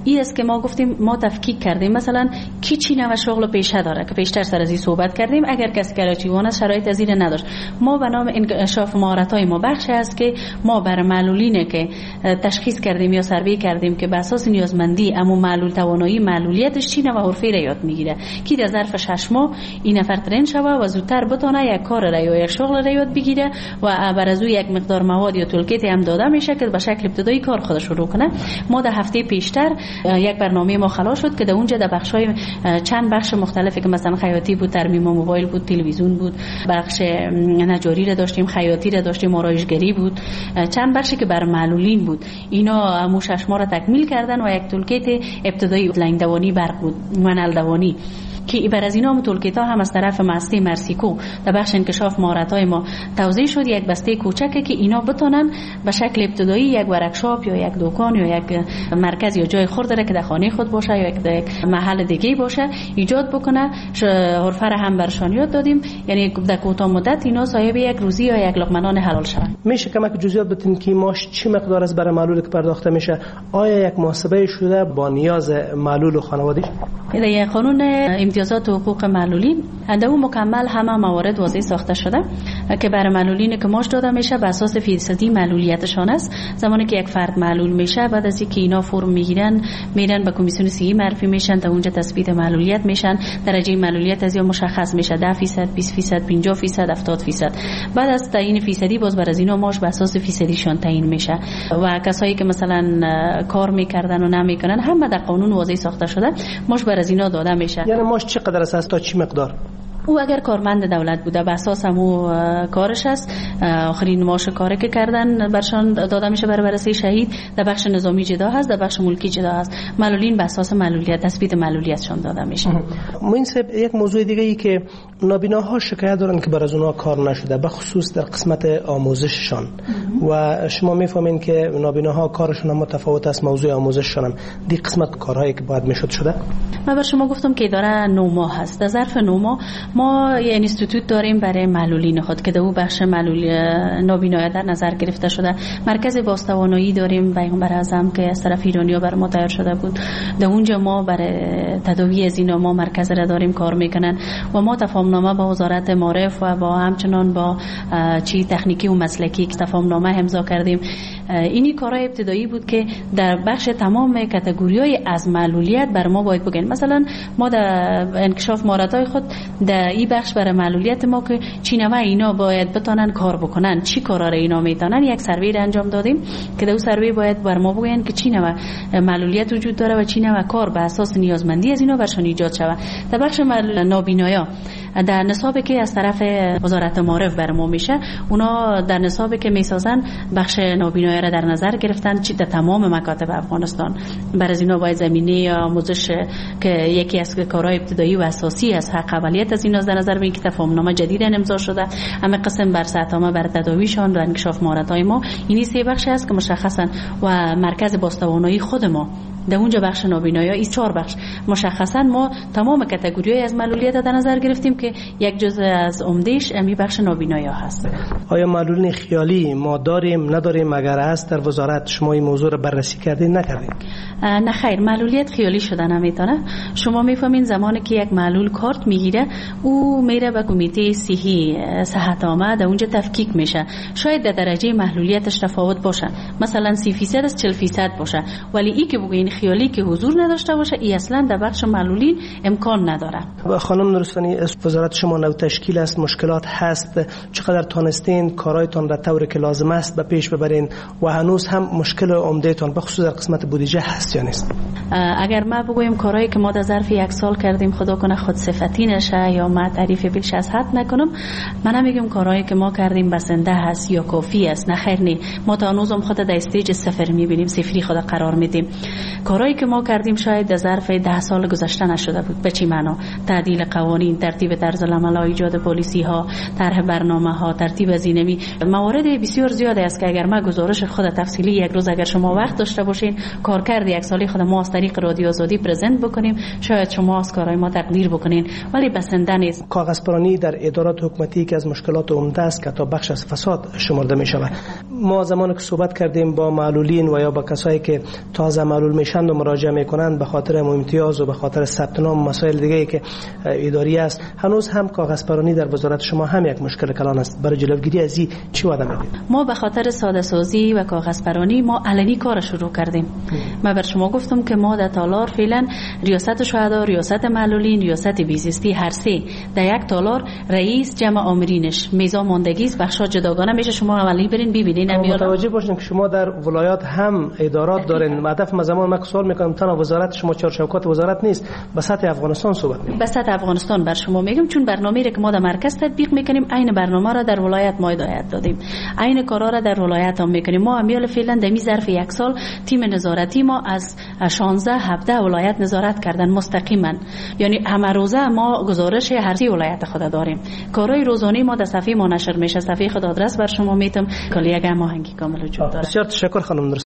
این است که ما گفتیم ما تفکیک کردیم. مثلا کی چی نوع شغل پیشه داره که پیشتر سر از این صحبت کردیم. اگر کسی کراچیوان است شرایط از این نداشت، ما به نام انکشاف مهارت‌های ما بخش است که ما بر معلولینه که تشخیص کردیم یا سروی کردیم که به اساس نیازمندی اما معلول توانایی معلولیتش چی نوع حرفه را یاد میگیره، کی در ظرف شش ماه این نفر ترین شوه و زودتر بتونه یک کار را یا یک شغل را یاد بگیره و بر از او یک مقدار مواد یا تولکیت هم داده میشه که به شکل ابتدایی کار خودش شروع کنه. ما در هفته پیشتر یک برنامه ما خلاص شد که در اونجا در بخش‌های چند بخش مختلفی که مثلا خیاطی بود، ترمیم موبایل بود، تلویزیون بود، بخش نجاری را داشتیم، خیاطی را داشتیم، آرایشگری بود، چند بخشی که بر معلولین بود. اینا مو شش ماه را تکمیل کردن و یک تولکیت ابتدایی لنگدوانی برق بود، منالدوانی که بر از اینا هم تولکیت ها هم از طرف مستی مرسیکو در بخش انکشاف مهارت‌های ما توضیح شد. یک بسته کوچکه که اینا بتونن به شکل ابتدایی یک ورکشاپ یا یک دکان یا یک مرکز یا جای خرد که در خانه خود باشه یا یک محل دیگه باشه ایجاد بکنه. حرفه را هم برشان یاد دادیم، یعنی در کوتاه مدت اینا صاحب یک روزی یا یک لقمه نان حلال شوند. میشه کمک جزئیات بدین که ماش چی مقدار از برای معلول که پرداخته میشه؟ آیا یک محاسبه شده با نیاز معلول و خانواده‌اش؟ در قانون امتیازات و حقوق معلولین در اون مکمل همه موارد واضح ساخته شده که برای معلولین که ماش داده میشه به اساس فیصدی معلولیتشان است. زمانی که یک فرد معلول میشه بعد از اینکه اینا فرم میگیرن میرن به کمیسیون صحی معرفی میشن، تا اونجا تثبیت معلولیت میشن. درجه معلولیت از یا مشخص میشه ده درصد، بیست درصد، پنجاه درصد، هفتاد درصد. بعد از تعیین فیصدی باز بر از اینا ماش به اساس فیصدیشان تعیین میشه و کسایی که مثلا کار میکردن و نمیکنن هم در قانون واضح ساخته شده ماش بر از اینا داده میشه. یعنی ماش چقدر است تا چی مقدار؟ او اگر کارمند دولت بوده به اساس همو کارش است، آخرین معاش کاری که کردن برشان داده میشه برای بررسی شهید. در بخش نظامی جدا هست، در بخش ملکی جدا هست. معلولین به اساس معلولیت تثبیت معلولیتشان داده میشه. این یک موضوع دیگه ای که نابیناها شکایت دارن که بر از اونها کار نشده، به خصوص در قسمت آموزششان و شما میفهمین که نابیناها کارشون هم متفاوت است، موضوع آموزششان هم دی قسمت کارهایی که باید میشد شده. من بر شما گفتم که اداره نه ماه هست. در ظرف نه ماه ما یه اینستیتوت داریم برای معلولین خود که در او بخش معلول نابینایی در نظر گرفته شده. مرکز بازتوانایی داریم پیغمبر اعظم که از طرف ایرانی‌ها بر ما تیار شده بود. در اونجا ما برای تداوی از اینا ما مرکز را داریم کار میکنن و ما تفاهمنامه با وزارت معارف و با همچنان با چی تکنیکی و مسلکی تفاهمنامه امضا کردیم. اینی کارهای ابتدایی بود که در بخش تمام کاتگوری‌های از معلولیت بر ما باید بگن. مثلا ما در انکشاف مهارت‌های خود در این بخش برای معلولیت ما که چی نوع اینا باید بتونن کار بکنن، چی کارا را اینا میتونن، یک سروی را انجام دادیم که در اون سروی باید بر ما بگن که چی نوع معلولیت وجود داره و چی نوع کار به اساس نیازمندی از اینا برشان ایجاد شود. در بخش نابینایا در نصابی که از طرف وزارت معارف بر ما میشه، اونا در نصابی که میسازن بخش نابینایی را در نظر گرفتن چی در تمام مکاتب افغانستان. بر از اینا باید زمینه آموزش که یکی از کارهای ابتدایی و اساسی از حق اولیت از اینا در نظر بگیریم که تفاهمنامه جدید امضا شده. همه قسم بر ساعتنامه بر تداویشان و انکشاف مهارت‌های ما اینی سه بخش است که مشخصا و مرکز بازتوانایی خود ما در اونجا بخش نابینایی این چهار بخش مشخصا ما تمام کاتگوری‌های از معلولیت در نظر گرفتیم که یک جزء از عمدهش امی بخش نابینایی هست. آیا معلولین خیالی ما داریم نداریم؟ اگر هست در وزارت شما این موضوع رو بررسی کردین نکردین؟ نه خیر، معلولیت خیالی شده نمیتونه. شما میفهمین زمانی که یک معلول کارت میگیره او میره به کمیته صحی صحت عامه در اونجا تفکیک میشه. شاید در درجه معلولیتش تفاوت باشه، مثلا سی درصد از چهل درصد باشه، ولی ای که بگین خیالی که حضور نداشته باشه ای اصلا در بخش معلولین امکان نداره. خانم نورستانی، وزارت شما نو تشکیل است، مشکلات هست، چقدر تانستین کارایتان را طوری که لازم است به پیش ببرین و هنوز هم مشکل عمدهتان به خصوص در قسمت بودجه هست یا نیست؟ اگر ما بگویم کارهایی که ما در ظرف یک سال کردیم خدا کنه خود صفتی نشه یا ما تعریف بیش از حد نکنم، من نمیگم کارهایی که ما کردیم بسنده هست یا کافی است. نه خیر، نه، ما تا هنوزم خود در استیج صفر میبینیم، صفری خود قرار میدیم. کارهایی که ما کردیم شاید در ظرف ده سال گذشته نشده بود. به چی معنا؟ تعدیل قوانین، ترتیب طرز العمل ها، ایجاد پلیسی ها، طرح برنامه ها، ترتیب زینمی، موارد بسیار زیاد است که اگر ما گزارش خود تفصیلی یک روز اگر شما وقت داشته باشین کارکرد یک سالی خود ما از طریق رادیو آزادی پرزنت بکنیم، شاید شما از کارهای ما تقدیر بکنین، ولی بسنده نیست. کاغذپرانی در ادارات حکومتی که از مشکلات عمده است که تا بخش از فساد شمرده می شود. ما زمانی که صحبت کردیم با معلولین و یا با کسایی که تازه معلول میشند و مراجعه میکنند به خاطر امتیاز و به خاطر ثبت نام مسائل دیگه که اداری است، هنوز هم کاغذپرانی در وزارت شما هم یک مشکل کلان است. برای جلوگیری از این چی وعده میدید؟ ما به خاطر ساده سازی و کاغذپرانی ما علنی کار شروع کردیم. ما بر شما گفتم که ما در تالار فعلا ریاست شهدا، ریاست معلولین، ریاست بیزیستی هر سه در یک تالار رئیس جمع آمرینش میزان ماندگی است، بخشا جداگانه میشه. شما اولی برین ببینین. متوجه باشین که شما در ولایات هم ادارات دارین. هدف ما زمان ما سوال میکنم تنها وزارت شما چهار شوکات وزارت نیست، به سطح افغانستان صحبت میکنیم. به سطح افغانستان بر شما میگم، چون برنامه‌ای که ما در مرکز تطبیق میکنیم عین برنامه را در ولایت ما هدایت دادیم، عین کارا را در ولایت هم میکنیم. ما امیال فعلا در می ظرف یک سال تیم نظارتی ما از شانزده هفده ولایت نظارت کردن مستقیما، یعنی همه روزه ما گزارش هر سی ولایت خود داریم. کارهای روزانه ما در صفحه ما نشر میشه، صفحه خود آدرس بر شما میتم که یک هماهنگی کامل وجود داره. بسیار تشکر خانم.